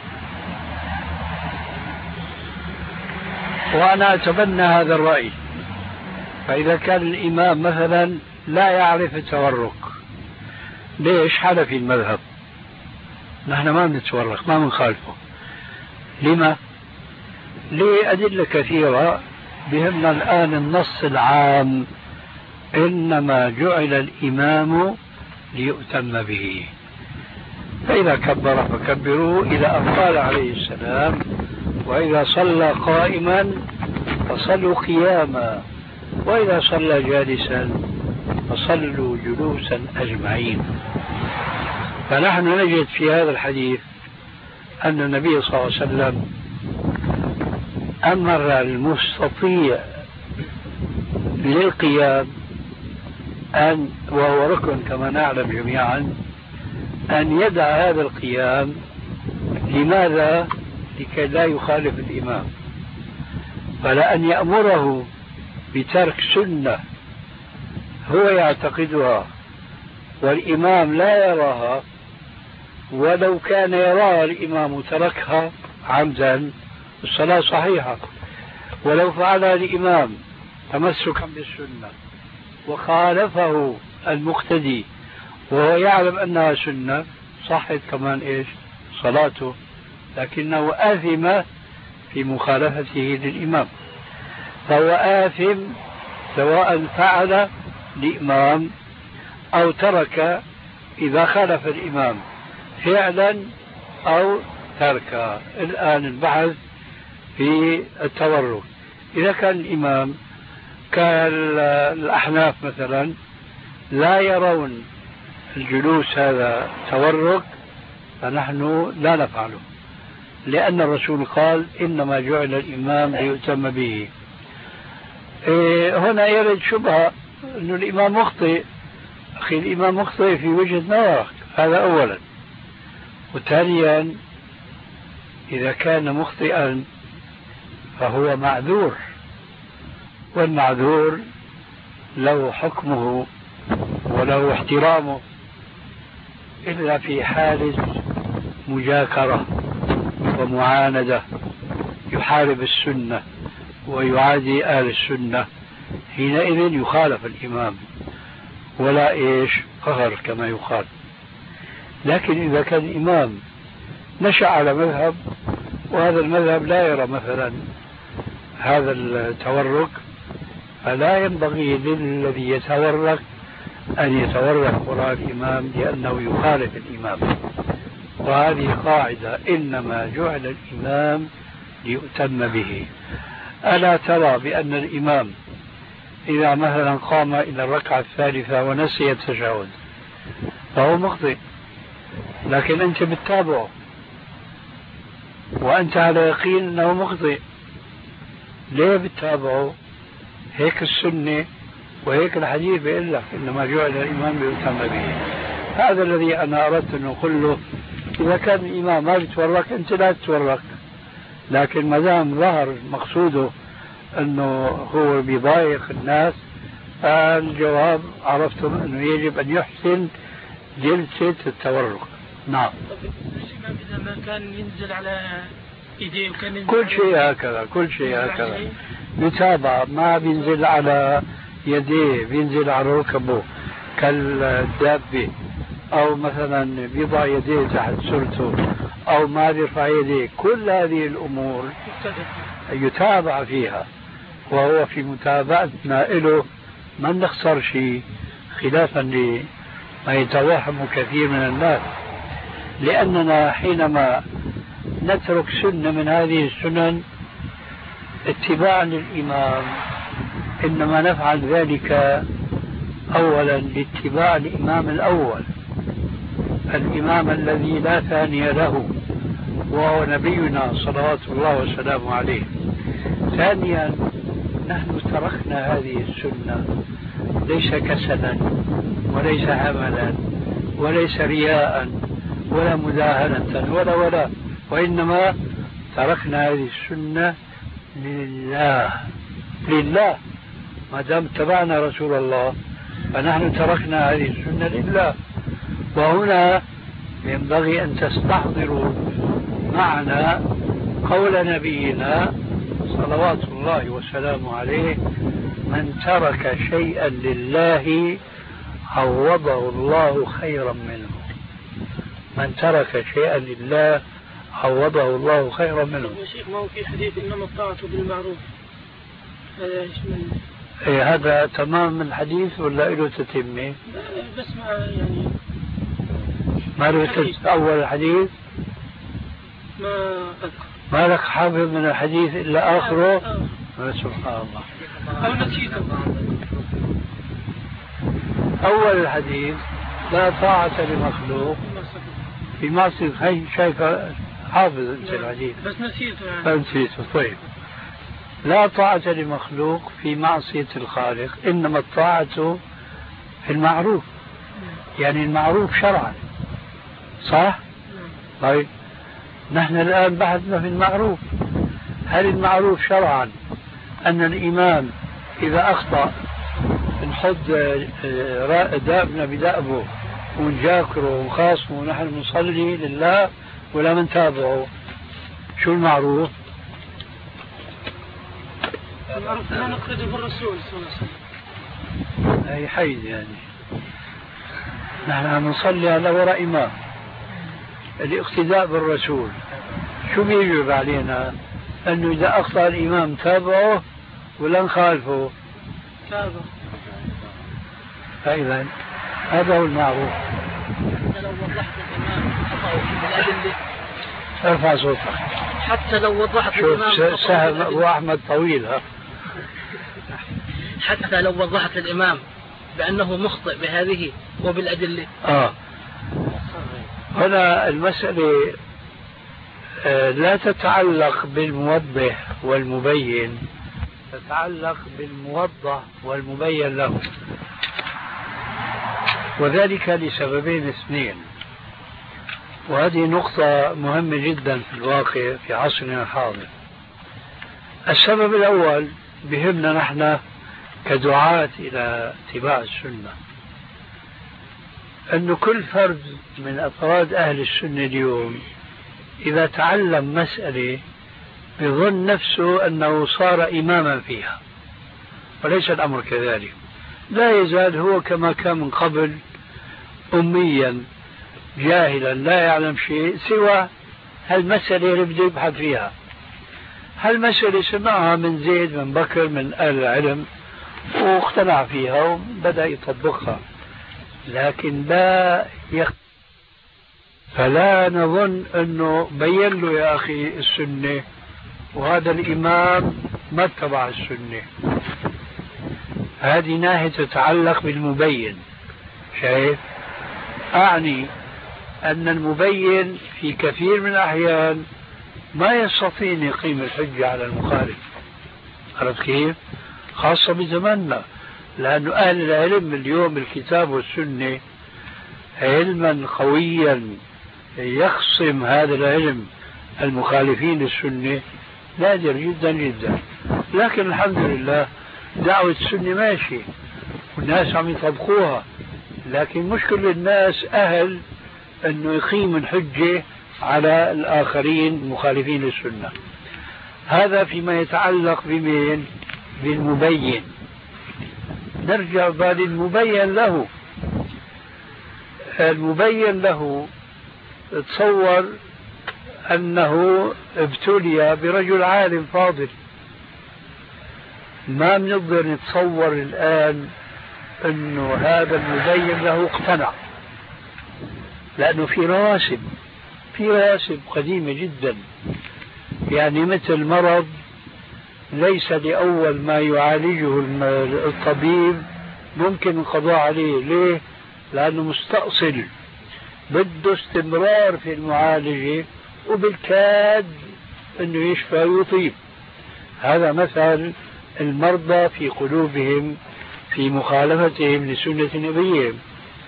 Speaker 2: وأنا أتبنى هذا الرأي. فإذا كان الإمام مثلا لا يعرف التورك، ليش؟ حنفي المذهب، نحن ما بنتورك، ما بنخالفه. لما؟ لأدلة كثيرة، بهمنا الآن النص العام إنما جعل الإمام ليؤتم به، فإذا كبر فكبروا إلى أن قال عليه السلام وإذا صلى قائما فصلوا قياما وإذا صلى جالسا فصلوا جلوسا أجمعين. فنحن نجد في هذا الحديث أن النبي صلى الله عليه وسلم أمر المستطيع للقيام أن، وهو ركن كما نعلم جميعا، أن يدع هذا القيام. لماذا؟ لكي لا يخالف الإمام. فلا أن يأمره بترك سنة هو يعتقدها والإمام لا يراها، ولو كان يراها الإمام تركها عمدا الصلاة صحيحة، ولو فعلها الإمام تمسكا بالسنة وخالفه المقتدي وهو يعلم أنها سنة صحت كمان إيش صلاته، لكنه آثم في مخالفته للإمام، فهو آثم سواء فعل الإمام أو ترك إذا خالف الإمام فعلا أو ترك. الآن البحث في التورك، إذا كان الإمام كالأحناف مثلا لا يرون الجلوس هذا تورك فنحن لا نفعله، لأن الرسول قال إنما جعل الإمام ليؤتم به. إيه هنا يرد شبهة أن الإمام مخطئ. أخي الإمام مخطئ في وجهة نظرك، هذا أولا. وثانيا إذا كان مخطئا فهو معذور، والمعذور له حكمه وله احترامه إلا في حالة مجاكرة ومعاندة يحارب السنة ويعادي أهل السنة، حينئذ يخالف الإمام ولا إيش قهر كما يقال. لكن إذا كان الإمام نشأ على مذهب وهذا المذهب لا يرى مثلا هذا التورك، فلا ينبغي للذي يتورك أن يتورك وراء الإمام لأنه يخالف الإمام. وهذه قاعدة إنما جعل الإمام ليؤتم به. ألا ترى بأن الإمام إذا مثلا قام إلى الركعة الثالثة ونسي التشهد فهو مخطئ، لكن أنت بتتابعه وأنت على يقين أنه مخطئ، ليه بتتابعه؟ هيك السنة وهيك الحديث بيقول لك إنما جعل الإمام ليؤتم به. هذا الذي أنا أردت أن أقول له، إذا كان الإمام ما بيتورك أنت لا تتورك، لكن ما دام ظهر مقصوده أنه هو بيضايق الناس فالجواب عرفتم أنه يجب أن يحسن جلسة التورك. نعم.
Speaker 7: إذا ما كان ينزل على إيديه وكان ينزل
Speaker 2: كل شيء هكذا، كل شيء هكذا متابعة، ما بينزل على يديه بينزل على ركبه كالدابة، أو مثلا بيضع يديه تحت سرته أو ما بيرفع يديه، كل هذه الأمور يتابع فيها، وهو في متابعتنا له ما نخسر شيء، خلافا لما يتوهم كثير من الناس، لأننا حينما نترك سنة من هذه السنن اتباعا للإمام إنما نفعل ذلك أولا لاتباع الإمام الأول، الإمام الذي لا ثاني له وهو نبينا صلوات الله وسلامه عليه. ثانيا نحن تركنا هذه السنة ليس كسلا وليس هملا وليس رياء ولا مداهنة ولا ولا وإنما تركنا هذه السنة لله لله. ما دام اتبعنا رسول الله فنحن تركنا هذه السنة لله. وهنا ينبغي أن تستحضروا معنا قول نبينا صلوات الله وسلامه عليه: من ترك شيئا لله عوضه الله خيرا منه. من ترك شيئا لله عوضه الله خيرا منه.
Speaker 7: يا شيخ، ما هو في حديث إنما الطاعة بالمعروف، هذا يشمل
Speaker 2: إيه هذا تمام الحديث ولا له تتمة؟
Speaker 7: بس ما يعني
Speaker 2: ما له أول الحديث
Speaker 7: ما أذكر،
Speaker 2: ما لك حافظ من الحديث إلا آخره.
Speaker 7: آه.
Speaker 2: سبحان الله.
Speaker 7: أو نسيته.
Speaker 2: أول الحديث: لا طاعة لمخلوق في معصية. هي شايفة حافظ أنت الحديث
Speaker 7: بس نسيته يعني.
Speaker 2: نسيته. طيب، لا طاعة لمخلوق في معصية الخالق، إنما الطاعة في المعروف، يعني المعروف شرعا، صح؟ طيب نحن الآن بحثنا في المعروف. هل المعروف شرعا أن الإمام إذا أخطأ نحط دابنا بدأبه ونجاكره ونخاصمه ونحن نصلي لله ولا من تابعه؟ شو المعروف؟
Speaker 7: عرفت لا نقتدي بالرسول صلى الله عليه وسلم.
Speaker 2: أي حيد يعني نحن نصلي على وراء إمام. الاقتداء بالرسول شو بيجب علينا؟ أنه إذا أخطأ الإمام تابعه ولا نخالفه؟
Speaker 7: تابعه.
Speaker 2: فإذا هذا هو المعروف.
Speaker 5: حتى لو وضحت الإمام خطأه بالأدلة.
Speaker 2: ارفع صوتك.
Speaker 5: حتى لو وضحت
Speaker 2: الإمام شوف سهل أبو أحمد طويل ها.
Speaker 5: حتى لو وضحت الإمام بأنه مخطئ بهذه وبالأدلة.
Speaker 2: آه. هنا المسألة آه لا تتعلق بالموضح والمبين، تتعلق بالموضح والمبين له، وذلك لسببين اثنين، وهذه نقطة مهمة جدا في الواقع في عصرنا الحاضر. السبب الأول بهمنا نحن كدعاة إلى اتباع السنة، أن كل فرد من أفراد أهل السنة اليوم إذا تعلم مسألة يظن نفسه أنه صار إماما فيها، وليس الأمر كذلك. لا يزال هو كما كان من قبل أميا جاهلا لا يعلم شيء سوى هالمسألة اللي بده يبحث فيها. هالمسألة سمعها من زيد من بكر من أهل العلم واقتنع فيها وبدأ يطبقها، لكن لا يخ... فلا نظن أنه بين له يا أخي السنة وهذا الإمام ما اتبع السنة. هذه ناحية تتعلق بالمبين. شايف؟ أعني أن المبين في كثير من الأحيان ما يستطيع أن يقيم الحجة على المخالف. عرفت كيف؟ خاصة بزماننا، لأن أهل العلم اليوم بالكتاب والسنة علما قويا يخصم هذا العلم المخالفين للسنة نادر جدا جدا. لكن الحمد لله دعوة السنة ماشي والناس عم يطبقوها، لكن مشكلة الناس أهل أنه يقيم الحجة على الآخرين المخالفين للسنة. هذا فيما يتعلق بمين؟ بالمبين. نرجع بعد المبين له. المبين له تصور أنه ابتلي برجل عالم فاضل، ما بنقدر نتصور الآن أنه هذا المبين له اقتنع، لأنه في رواسب في رواسب قديمة جدا. يعني مثل مرض ليس لأول ما يعالجه الطبيب ممكن القضاء عليه. ليه؟ لأنه مستأصل بده استمرار في المعالجة وبالكاد أنه يشفى ويطيب. هذا مثل المرضى في قلوبهم في مخالفتهم لسنة نبيهم.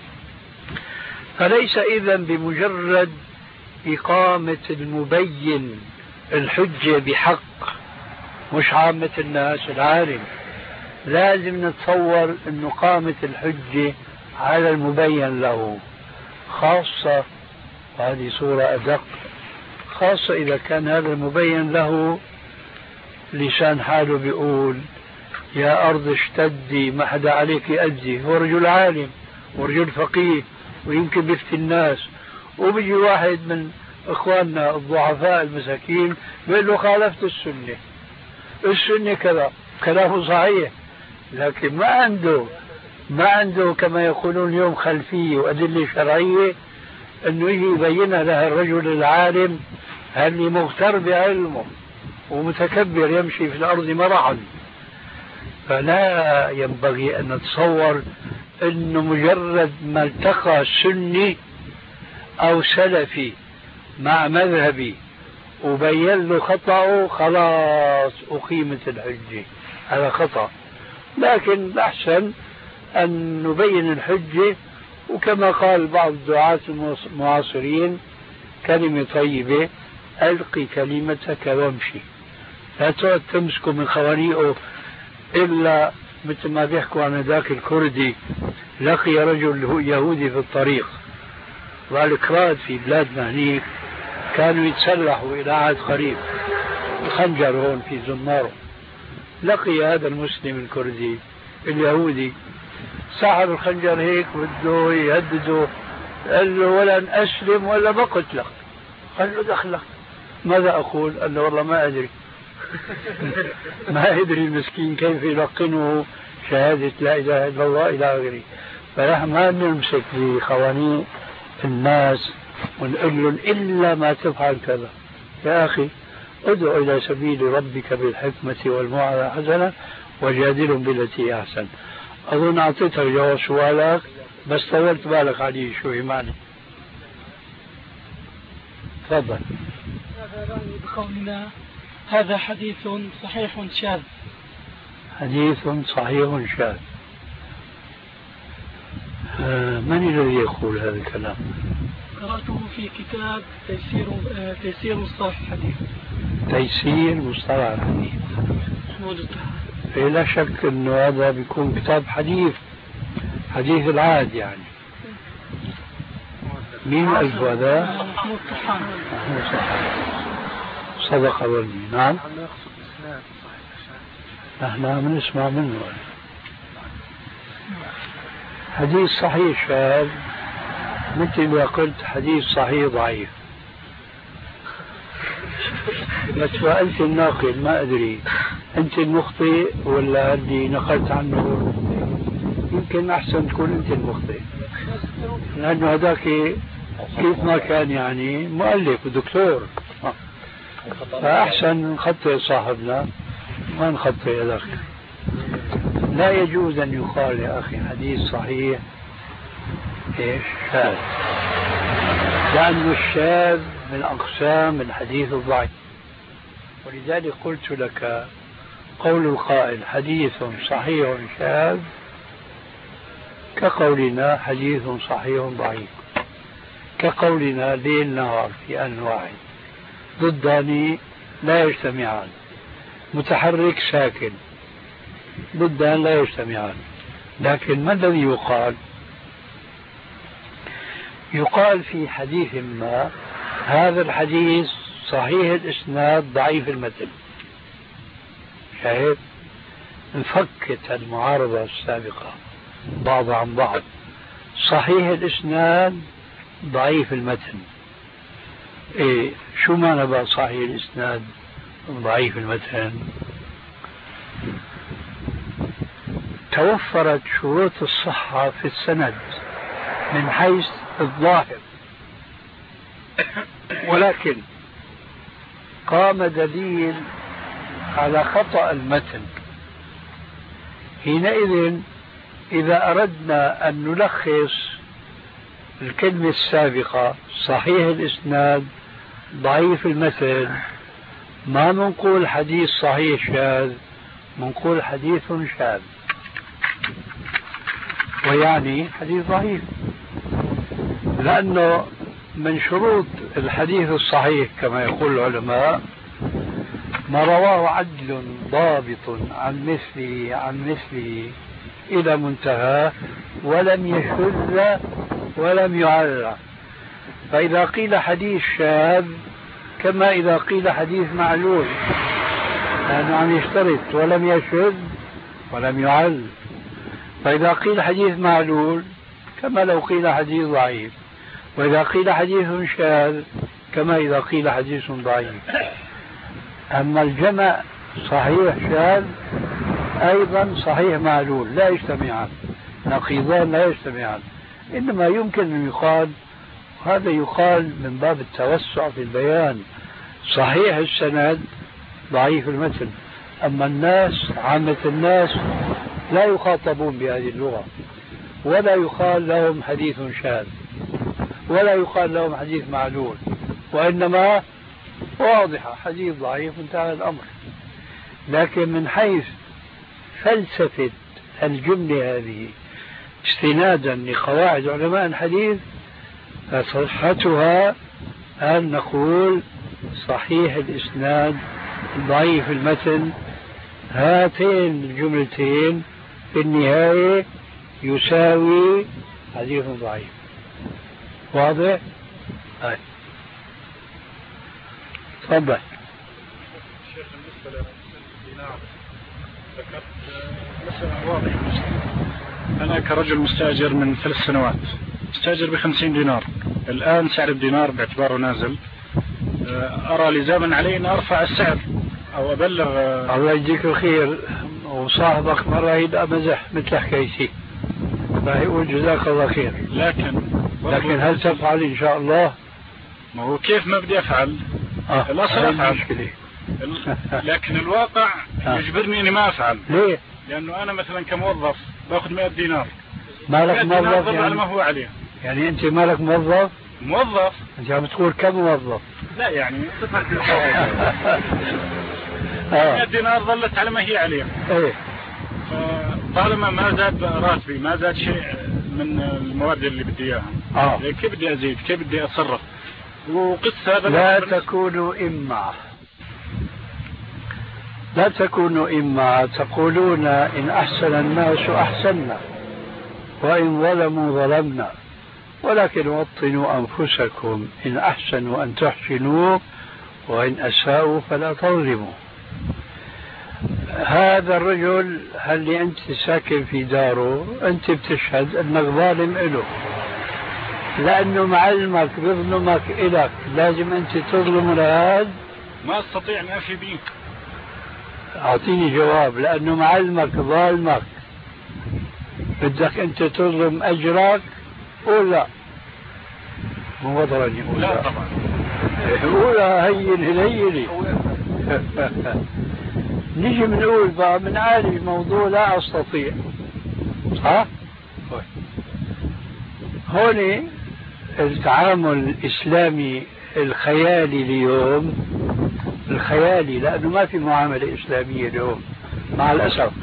Speaker 2: فليس إذن بمجرد إقامة المبين الحجة بحق، مش عامة الناس العالم، لازم نتصور أنه قامت الحجة على المبين له، خاصة هذه صورة أدق، خاصة إذا كان هذا المبين له لسان حاله بيقول يا أرض اشتدي ما حدا عليك أدي. هو رجل عالم ورجل فقيه ويمكن بيفتي الناس، وبيجي واحد من إخواننا الضعفاء المساكين بيقول له خالفت السنة، السنة كذا، كلامه صحيح، لكن ما عنده ما عنده كما يقولون اليوم خلفية وأدلة شرعية أنه يجي يبينها له الرجل العالم اللي مغتر بعلمه ومتكبر يمشي في الأرض مرحا. فلا ينبغي أن نتصور أنه مجرد ما التقى سني أو سلفي مع مذهبي وبين له خطأه خلاص أقيمت الحجة. هذا خطأ. لكن الأحسن أن نبين الحجة، وكما قال بعض الدعاة المعاصرين كلمة طيبة ألقي كلمتك وامشي، لا تقعد تمسكه من خوانيقه. إلا مثل ما بيحكوا عن ذاك الكردي لقي رجل يهودي في الطريق، والكراد في بلادنا هنيك كانوا يتسلحوا إلى عهد قريب، الخنجر هون في زماره، لقي هذا المسلم الكردي اليهودي سحب الخنجر هيك بده يهدده، قال له ولن أسلم ولا بقتلك. قال له دخلك. ماذا أقول؟ قال له والله ما أدري. ما أدري المسكين كيف يلقنه شهادة لا إله إلا الله إلى آخره. فنحن ما نمسك بقوانين الناس ونقول لهم إلا ما تفعل كذا. يا أخي ادعو إلى سبيل ربك بالحكمة والموعظة الحسنة وجادلهم بالتي أحسن. أظن أعطيتك جواب سؤالك بس طولت بالك عليه شوي معني. تفضل.
Speaker 7: هذا بقولنا هذا حديث صحيح شاذ.
Speaker 2: حديث صحيح شاذ. آه من الذي يقول هذا الكلام؟
Speaker 7: قرأته في كتاب تيسير آه تيسير مصطلح الحديث.
Speaker 2: تيسير مصطلح الحديث.
Speaker 7: موجود.
Speaker 2: لا شك انه هذا بيكون كتاب حديث حديث العهد يعني. مين ألف هذا؟
Speaker 7: محمود طحان.
Speaker 2: صدق ظني. نعم نحن عم نسمع منه. حديث صحيح شاذ مثل ما قلت حديث صحيح ضعيف. بس سألت الناقل ما أدري أنت المخطئ ولا اللي نقلت عنه. يمكن أحسن تكون أنت المخطئ لأنه هذاك كيف ما كان يعني مؤلف ودكتور، فأحسن نخطئ صاحبنا ما نخطئ هذاك. لا يجوز أن يقال يا أخي حديث صحيح إيش شاذ، لأن الشاذ من أقسام الحديث الضعيف. ولذلك قلت لك قول القائل حديث صحيح شاذ كقولنا حديث صحيح ضعيف، كقولنا ليل نهار في آن واحد ضدان لا يجتمعان، متحرك ساكن ضدان لا يجتمعان. لكن ما الذي يقال؟ يقال في حديث ما هذا الحديث صحيح الإسناد ضعيف المتن. شايف؟ انفكت المعارضة السابقة بعض عن بعض. صحيح الإسناد ضعيف المتن. إيه شو معنى بقى صحيح الإسناد ضعيف المتن؟ توفرت شروط الصحة في السند من حيث الظاهر، ولكن قام دليل على خطأ المتن. حينئذ إذا أردنا أن نلخص الكلمة السابقة صحيح الإسناد ضعيف المتن ما منقول حديث صحيح شاذ، منقول حديث شاذ، ويعني حديث ضعيف. لأنه من شروط الحديث الصحيح كما يقول العلماء ما رواه عدل ضابط عن مثله عن مثله إلى منتهى ولم يشذ ولم يعرى. فإذا قيل حديث شاذ كما إذا قيل حديث معلول، لأنه عم يشترط ولم يشذ ولم يعل. فإذا قيل حديث معلول كما لو قيل حديث ضعيف، وإذا قيل حديث شاذ كما إذا قيل حديث ضعيف. أما الجمع صحيح شاذ أيضا صحيح معلول لا يجتمعان، نقيضان لا يجتمعان، إنما يمكن أن يقال، هذا يقال من باب التوسع في البيان، صحيح السند ضعيف المتن. أما الناس عامة الناس لا يخاطبون بهذه اللغة، ولا يقال لهم حديث شاذ ولا يقال لهم حديث معلول، وإنما واضحة حديث ضعيف انتهى الأمر. لكن من حيث فلسفة الجملة هذه استنادا لقواعد علماء الحديث فصحتها أن نقول صحيح الإسناد ضعيف المتن. هاتين الجملتين في النهاية يساوي حديث ضعيف. واضح؟ هاي تفضل.
Speaker 6: شيخ بالنسبة للدينار
Speaker 8: ذكرت مسألة واضحة. أنا كرجل مستأجر من ثلاث سنوات مستأجر بخمسين دينار، الآن سعر الدينار باعتباره نازل، أرى لزاما علي أن أرفع السعر أو أبلغ.
Speaker 2: الله يجزيك الخير، وصاحبك مرة يبقى مزح مثل حكايتي راح يقول جزاك الله خير،
Speaker 8: لكن
Speaker 2: لكن هل تفعل إن شاء الله؟
Speaker 8: ما هو كيف ما بدي أفعل؟
Speaker 2: آه.
Speaker 8: الأصل أفعل، لكن الواقع
Speaker 2: آه.
Speaker 8: يجبرني إني ما أفعل.
Speaker 2: ليه؟
Speaker 8: لأنه أنا مثلا كموظف باخذ مئة دينار،
Speaker 2: مالك موظف
Speaker 8: يعني على ما هو عليه.
Speaker 2: يعني أنت مالك موظف؟
Speaker 8: موظف.
Speaker 2: أنت عم تقول كم موظف؟
Speaker 8: لا يعني مئة دينار ظلت على ما هي عليه.
Speaker 2: ايه.
Speaker 8: طالما ما زاد راتبي، ما زاد شيء من المواد اللي بدي اياها،
Speaker 2: اه
Speaker 8: كيف بدي ازيد؟ كيف بدي اتصرف؟ وقصة
Speaker 2: لا تكونوا إما لا تكونوا إما تقولون إن أحسن الناس أحسننا وإن ظلموا ظلمنا، ولكن وطنوا أنفسكم، إن أحسنوا أن تحسنوا وإن أساءوا فلا تظلموا. هذا الرجل هل أنت ساكن في داره أنت بتشهد أنك ظالم له، لأنه معلمك بيظلمك إلك، لازم أنت تظلم لهذا؟
Speaker 8: ما أستطيع أن أفي بيك.
Speaker 2: أعطيني جواب. لأنه معلمك ظالمك بدك أنت تظلم أجرك ولا مو وضرني؟
Speaker 8: لا طبعا.
Speaker 2: ولا هين هليلي. نجي بنقول بقى بنعالج الموضوع لا أستطيع. ها؟ هون التعامل الإسلامي الخيالي اليوم، الخيالي لأنه ما في معاملة إسلامية اليوم مع الأسف،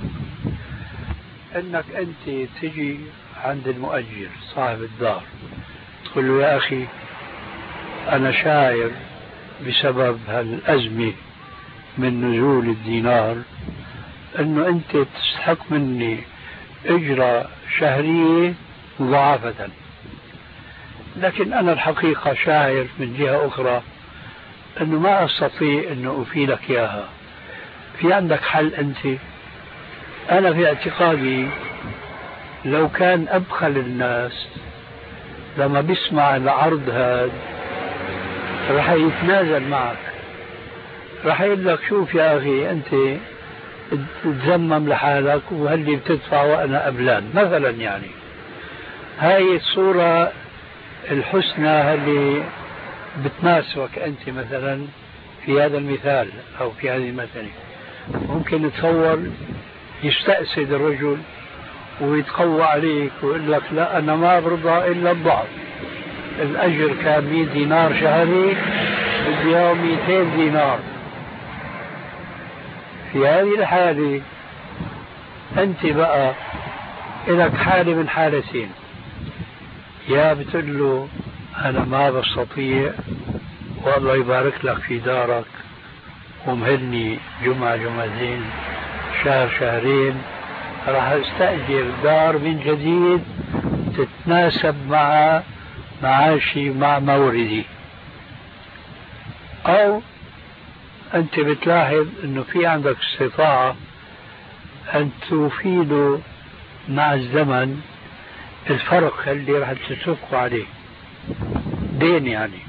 Speaker 2: أنك أنت تجي عند المؤجر صاحب الدار تقول له يا أخي أنا شاعر بسبب هالأزمة من نزول الدينار أنه أنت تستحق مني أجرة شهرية مضاعفة، لكن أنا الحقيقة شاعر من جهة أخرى أنه ما أستطيع أنه أفيدك إياها. في عندك حل أنت؟ أنا في اعتقادي لو كان أبخل الناس لما بيسمع العرض هذا رح يتنازل معك، رح يقول لك شوف يا أخي أنت تزمم لحالك وهلي بتدفع وأنا أبلان مثلا. يعني هاي الصورة الحسنى اللي بتناسبك أنت مثلا في هذا المثال أو في هذه المثل، ممكن نتصور يستأسد الرجل ويتقوى عليك ويقول لك لا أنا ما برضى إلا الضعف، الأجر كان مئة دينار شهري بدي اياه مئتين دينار. في هذه الحالة أنت بقى لك حالة من حالتين، يا بتقول له أنا ما بستطيع والله يبارك لك في دارك ومهلني جمعة جمعتين شهر شهرين راح استأجر دار من جديد تتناسب مع معاشي مع موردي، أو أنت بتلاحظ أنه في عندك استطاعة أن تفيده مع الزمن الفرق اللي راح تتفقوا عليه دين يعني.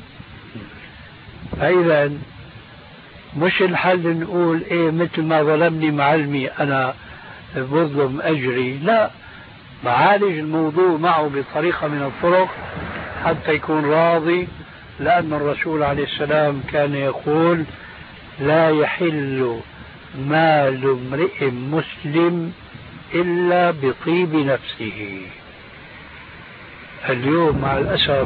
Speaker 2: فإذا مش الحل نقول إيه مثل ما ظلمني معلمي أنا بظلم أجري، لا، معالج الموضوع معه بطريقة من الطرق حتى يكون راضي، لأن الرسول عليه السلام كان يقول لا يحل مال امرئ مسلم إلا بطيب نفسه. اليوم مع الأسف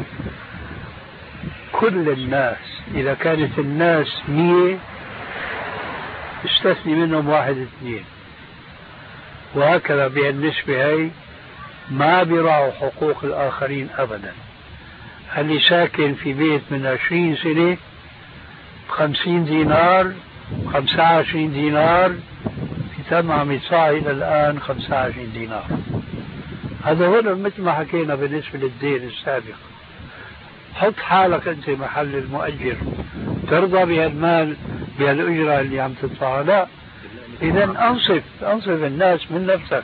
Speaker 2: كل الناس إذا كانت الناس مية استثني منهم واحد اثنين، وهكذا بهالنسبة هي ما بيراعوا حقوق الآخرين أبدا. اللي ساكن في بيت من عشرين سنة بخمسين دينار خمسة وعشرين دينار في تمام يدفع إلى الآن خمسة وعشرين دينار. هذا هو مثل ما حكينا بالنسبة للدين السابق. حط حالك أنت محل المؤجر، ترضى بهالمال بهالأجرة اللي عم تدفعها؟ لا، إذا أنصف أنصف الناس من نفسك.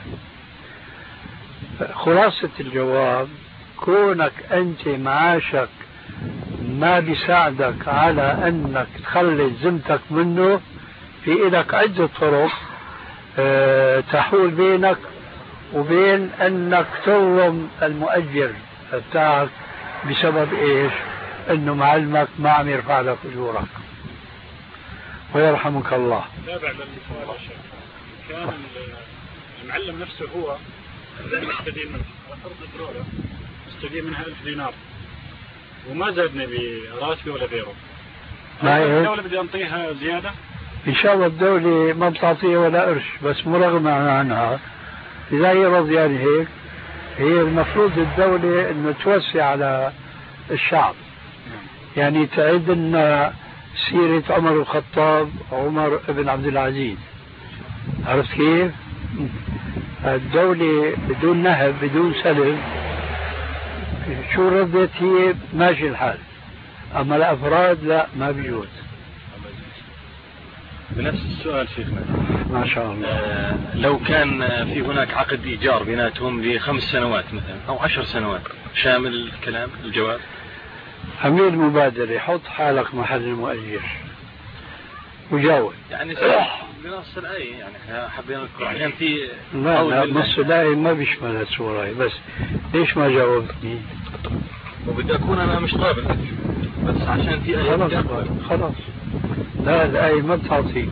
Speaker 2: خلاصة الجواب كونك أنت معاشك ما بيساعدك على أنك تخلص ذمتك منه، في إلك عدة طرق أه تحول بينك وبين أنك تظلم المؤجر بتاعك بسبب إيش؟ أنه معلمك ما عم يرفع لك أجورك ويرحمك الله.
Speaker 8: لا بعد السؤال يا شيخ، كان المعلم نفسه هو الذي يستدين منه أرض الدولة، استدين منها ألف دينار وما زادني براتبي ولا غيره. الدولة بدي أنطيها زيادة؟
Speaker 2: إن شاء الله الدولة ما بتعطيها ولا قرش، بس مرغمة عنها. إذا هي رضيانة هيك، هي المفروض الدولة إنه توسع على الشعب، يعني تعد لنا سيرة عمر الخطاب عمر بن عبد العزيز. عرفت كيف؟ الدولة بدون نهب بدون سلب شو ردت هي ماشي الحال، أما الأفراد لا ما بيجوز.
Speaker 4: بنفس السؤال شيخنا
Speaker 2: ما شاء الله.
Speaker 4: آه لو كان في هناك عقد إيجار بيناتهم لخمس سنوات مثلا أو عشر سنوات، شامل الكلام الجواب؟
Speaker 2: أمير المبادرة حط حالك محل المؤجر وجاوب.
Speaker 4: يعني بنص الآية يعني حبينا نذكر عشان في
Speaker 2: لا لا نص الآية ما بيشمل السورة، بس ليش ما جاوبتني؟
Speaker 4: وبدي أكون أنا مش قابل بس عشان في آية
Speaker 2: خلاص خلاص. لا الآية ما بتعطيك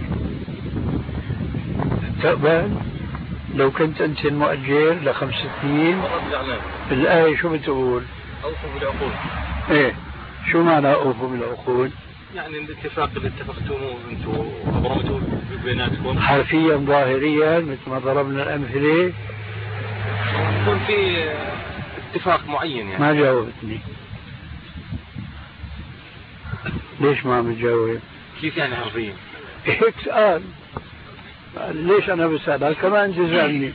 Speaker 2: تقبل. لو كنت أنت المؤجر لخمس سنين الآية شو بتقول؟
Speaker 4: أوفوا بالعقود.
Speaker 2: إيه شو معنى أوفوا بالعقود؟
Speaker 4: يعني الاتفاق اللي اتفقتوه أنتوا أبرمتوا بيناتكم
Speaker 2: حرفيا ظاهريا مثل ما ضربنا الأمثلة،
Speaker 4: يكون في اتفاق معين يعني.
Speaker 2: ما جاوبتني. ليش ما عم تجاوب؟
Speaker 4: كيف يعني حرفيا؟
Speaker 2: هيك سؤال. ليش أنا بسألها كمان تسألني؟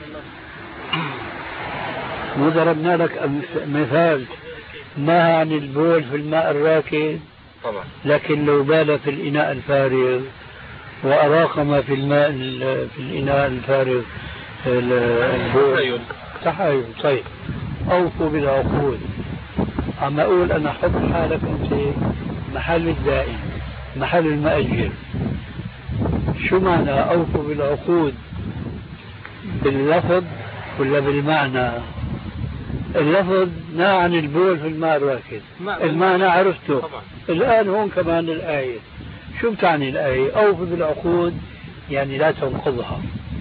Speaker 2: مو ضربنا لك مثال نهى عن البول في الماء الراكد
Speaker 4: طبعا،
Speaker 2: لكن لو بال في الإناء الفارغ وأراق ما في الماء في الإناء الفارغ البول تحايل. طيب أوفوا بالعقود. عم أقول أنا حط حالك أنت محل الدائم محل المؤجر. شو معنى أوفوا بالعقود؟ باللفظ ولا بالمعنى؟ اللفظ نهى عن البول في الماء الراكد، المعنى عرفته طبعا. الآن هون كمان الآية شو بتعني الآية؟ أوفوا بالعقود يعني لا تنقضها.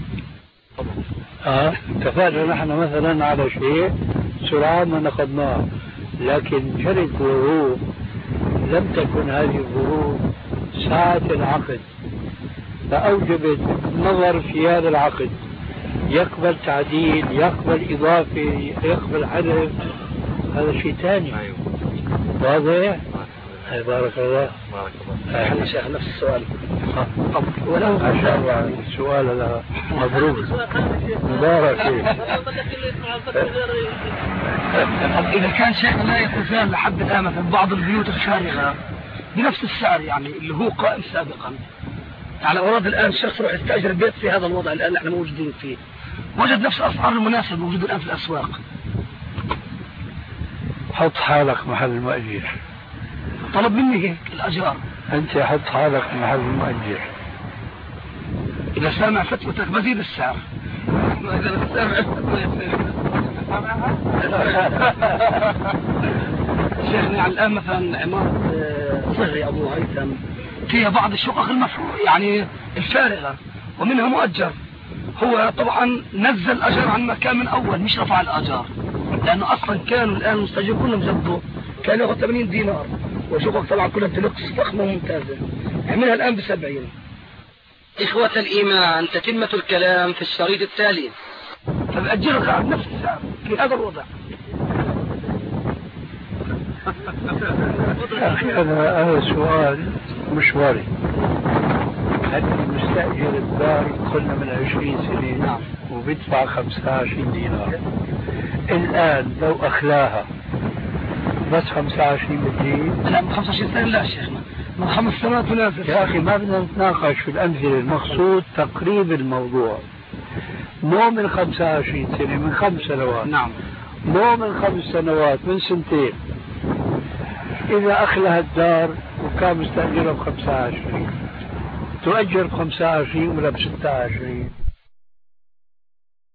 Speaker 2: اه اتفقنا نحن مثلا على شيء سرعان ما نقضناه، لكن شرط ظروف لم تكن هذه الظروف ساعة العقد فأوجبت نظر في هذا العقد، يقبل تعديل يقبل إضافة يقبل حذف، هذا شيء ثاني. واضح؟ بارك الله.
Speaker 1: احنا شيخ نفس السؤال
Speaker 2: ولو ما شاء الله السؤال هذا مبروك مبارك فيه.
Speaker 1: إذا كان شيخ لا يكون فيها لحد الآن مثلا بعض البيوت الفارغة بنفس السعر يعني اللي هو قائم سابقا، على أراد الآن الشخص يروح يستأجر بيت في هذا الوضع الآن احنا موجودين فيه، وجد نفس الأسعار المناسبة موجودة الآن في الأسواق.
Speaker 2: حط حالك محل المؤجر.
Speaker 1: طلب مني هيك الأجار.
Speaker 2: أنت حط حالك محل المؤجر.
Speaker 1: إذا سامع فتوتك بزيد السعر. إذا سامع شيخنا الآن مثلا عمارة صغري أبو هيثم فيها بعض الشقق المفروض يعني الفارغة ومنها مؤجر، هو طبعا نزل الأجر عن مكان من أول مش رفع الأجار، لأنه أصلا كانوا الآن المستأجر كلهم زبطوا كانوا ياخذ ثمانين دينار وشقق طبعا كلها تلقص فخمة ممتازة، عملها الآن بسبعين. إخوة الإيمان تتمة الكلام في الشريط التالي. فبأجرك على نفس السعر في هذا الوضع.
Speaker 2: هذا هذا سؤال مشواري. هل المستأجر الدار قلنا من عشرين سنة وبيدفع خمسة وعشرين دينار، الآن لو أخلاها بس خمسة وعشرين بدين؟
Speaker 1: لا خمسة وعشرين سنة لا شيخنا،
Speaker 7: من خمس سنوات ونازل.
Speaker 2: يا أخي ما بدنا نتناقش في الأمثلة، المقصود تقريب الموضوع. مو من خمسة وعشرين سنة، من خمس سنوات.
Speaker 1: نعم.
Speaker 2: مو من خمس سنوات، من سنتين. إذا أخلها الدار وكان مستأجرها بخمسة وعشرين، تؤجر بخمسة وعشرين ولا بستة وعشرين؟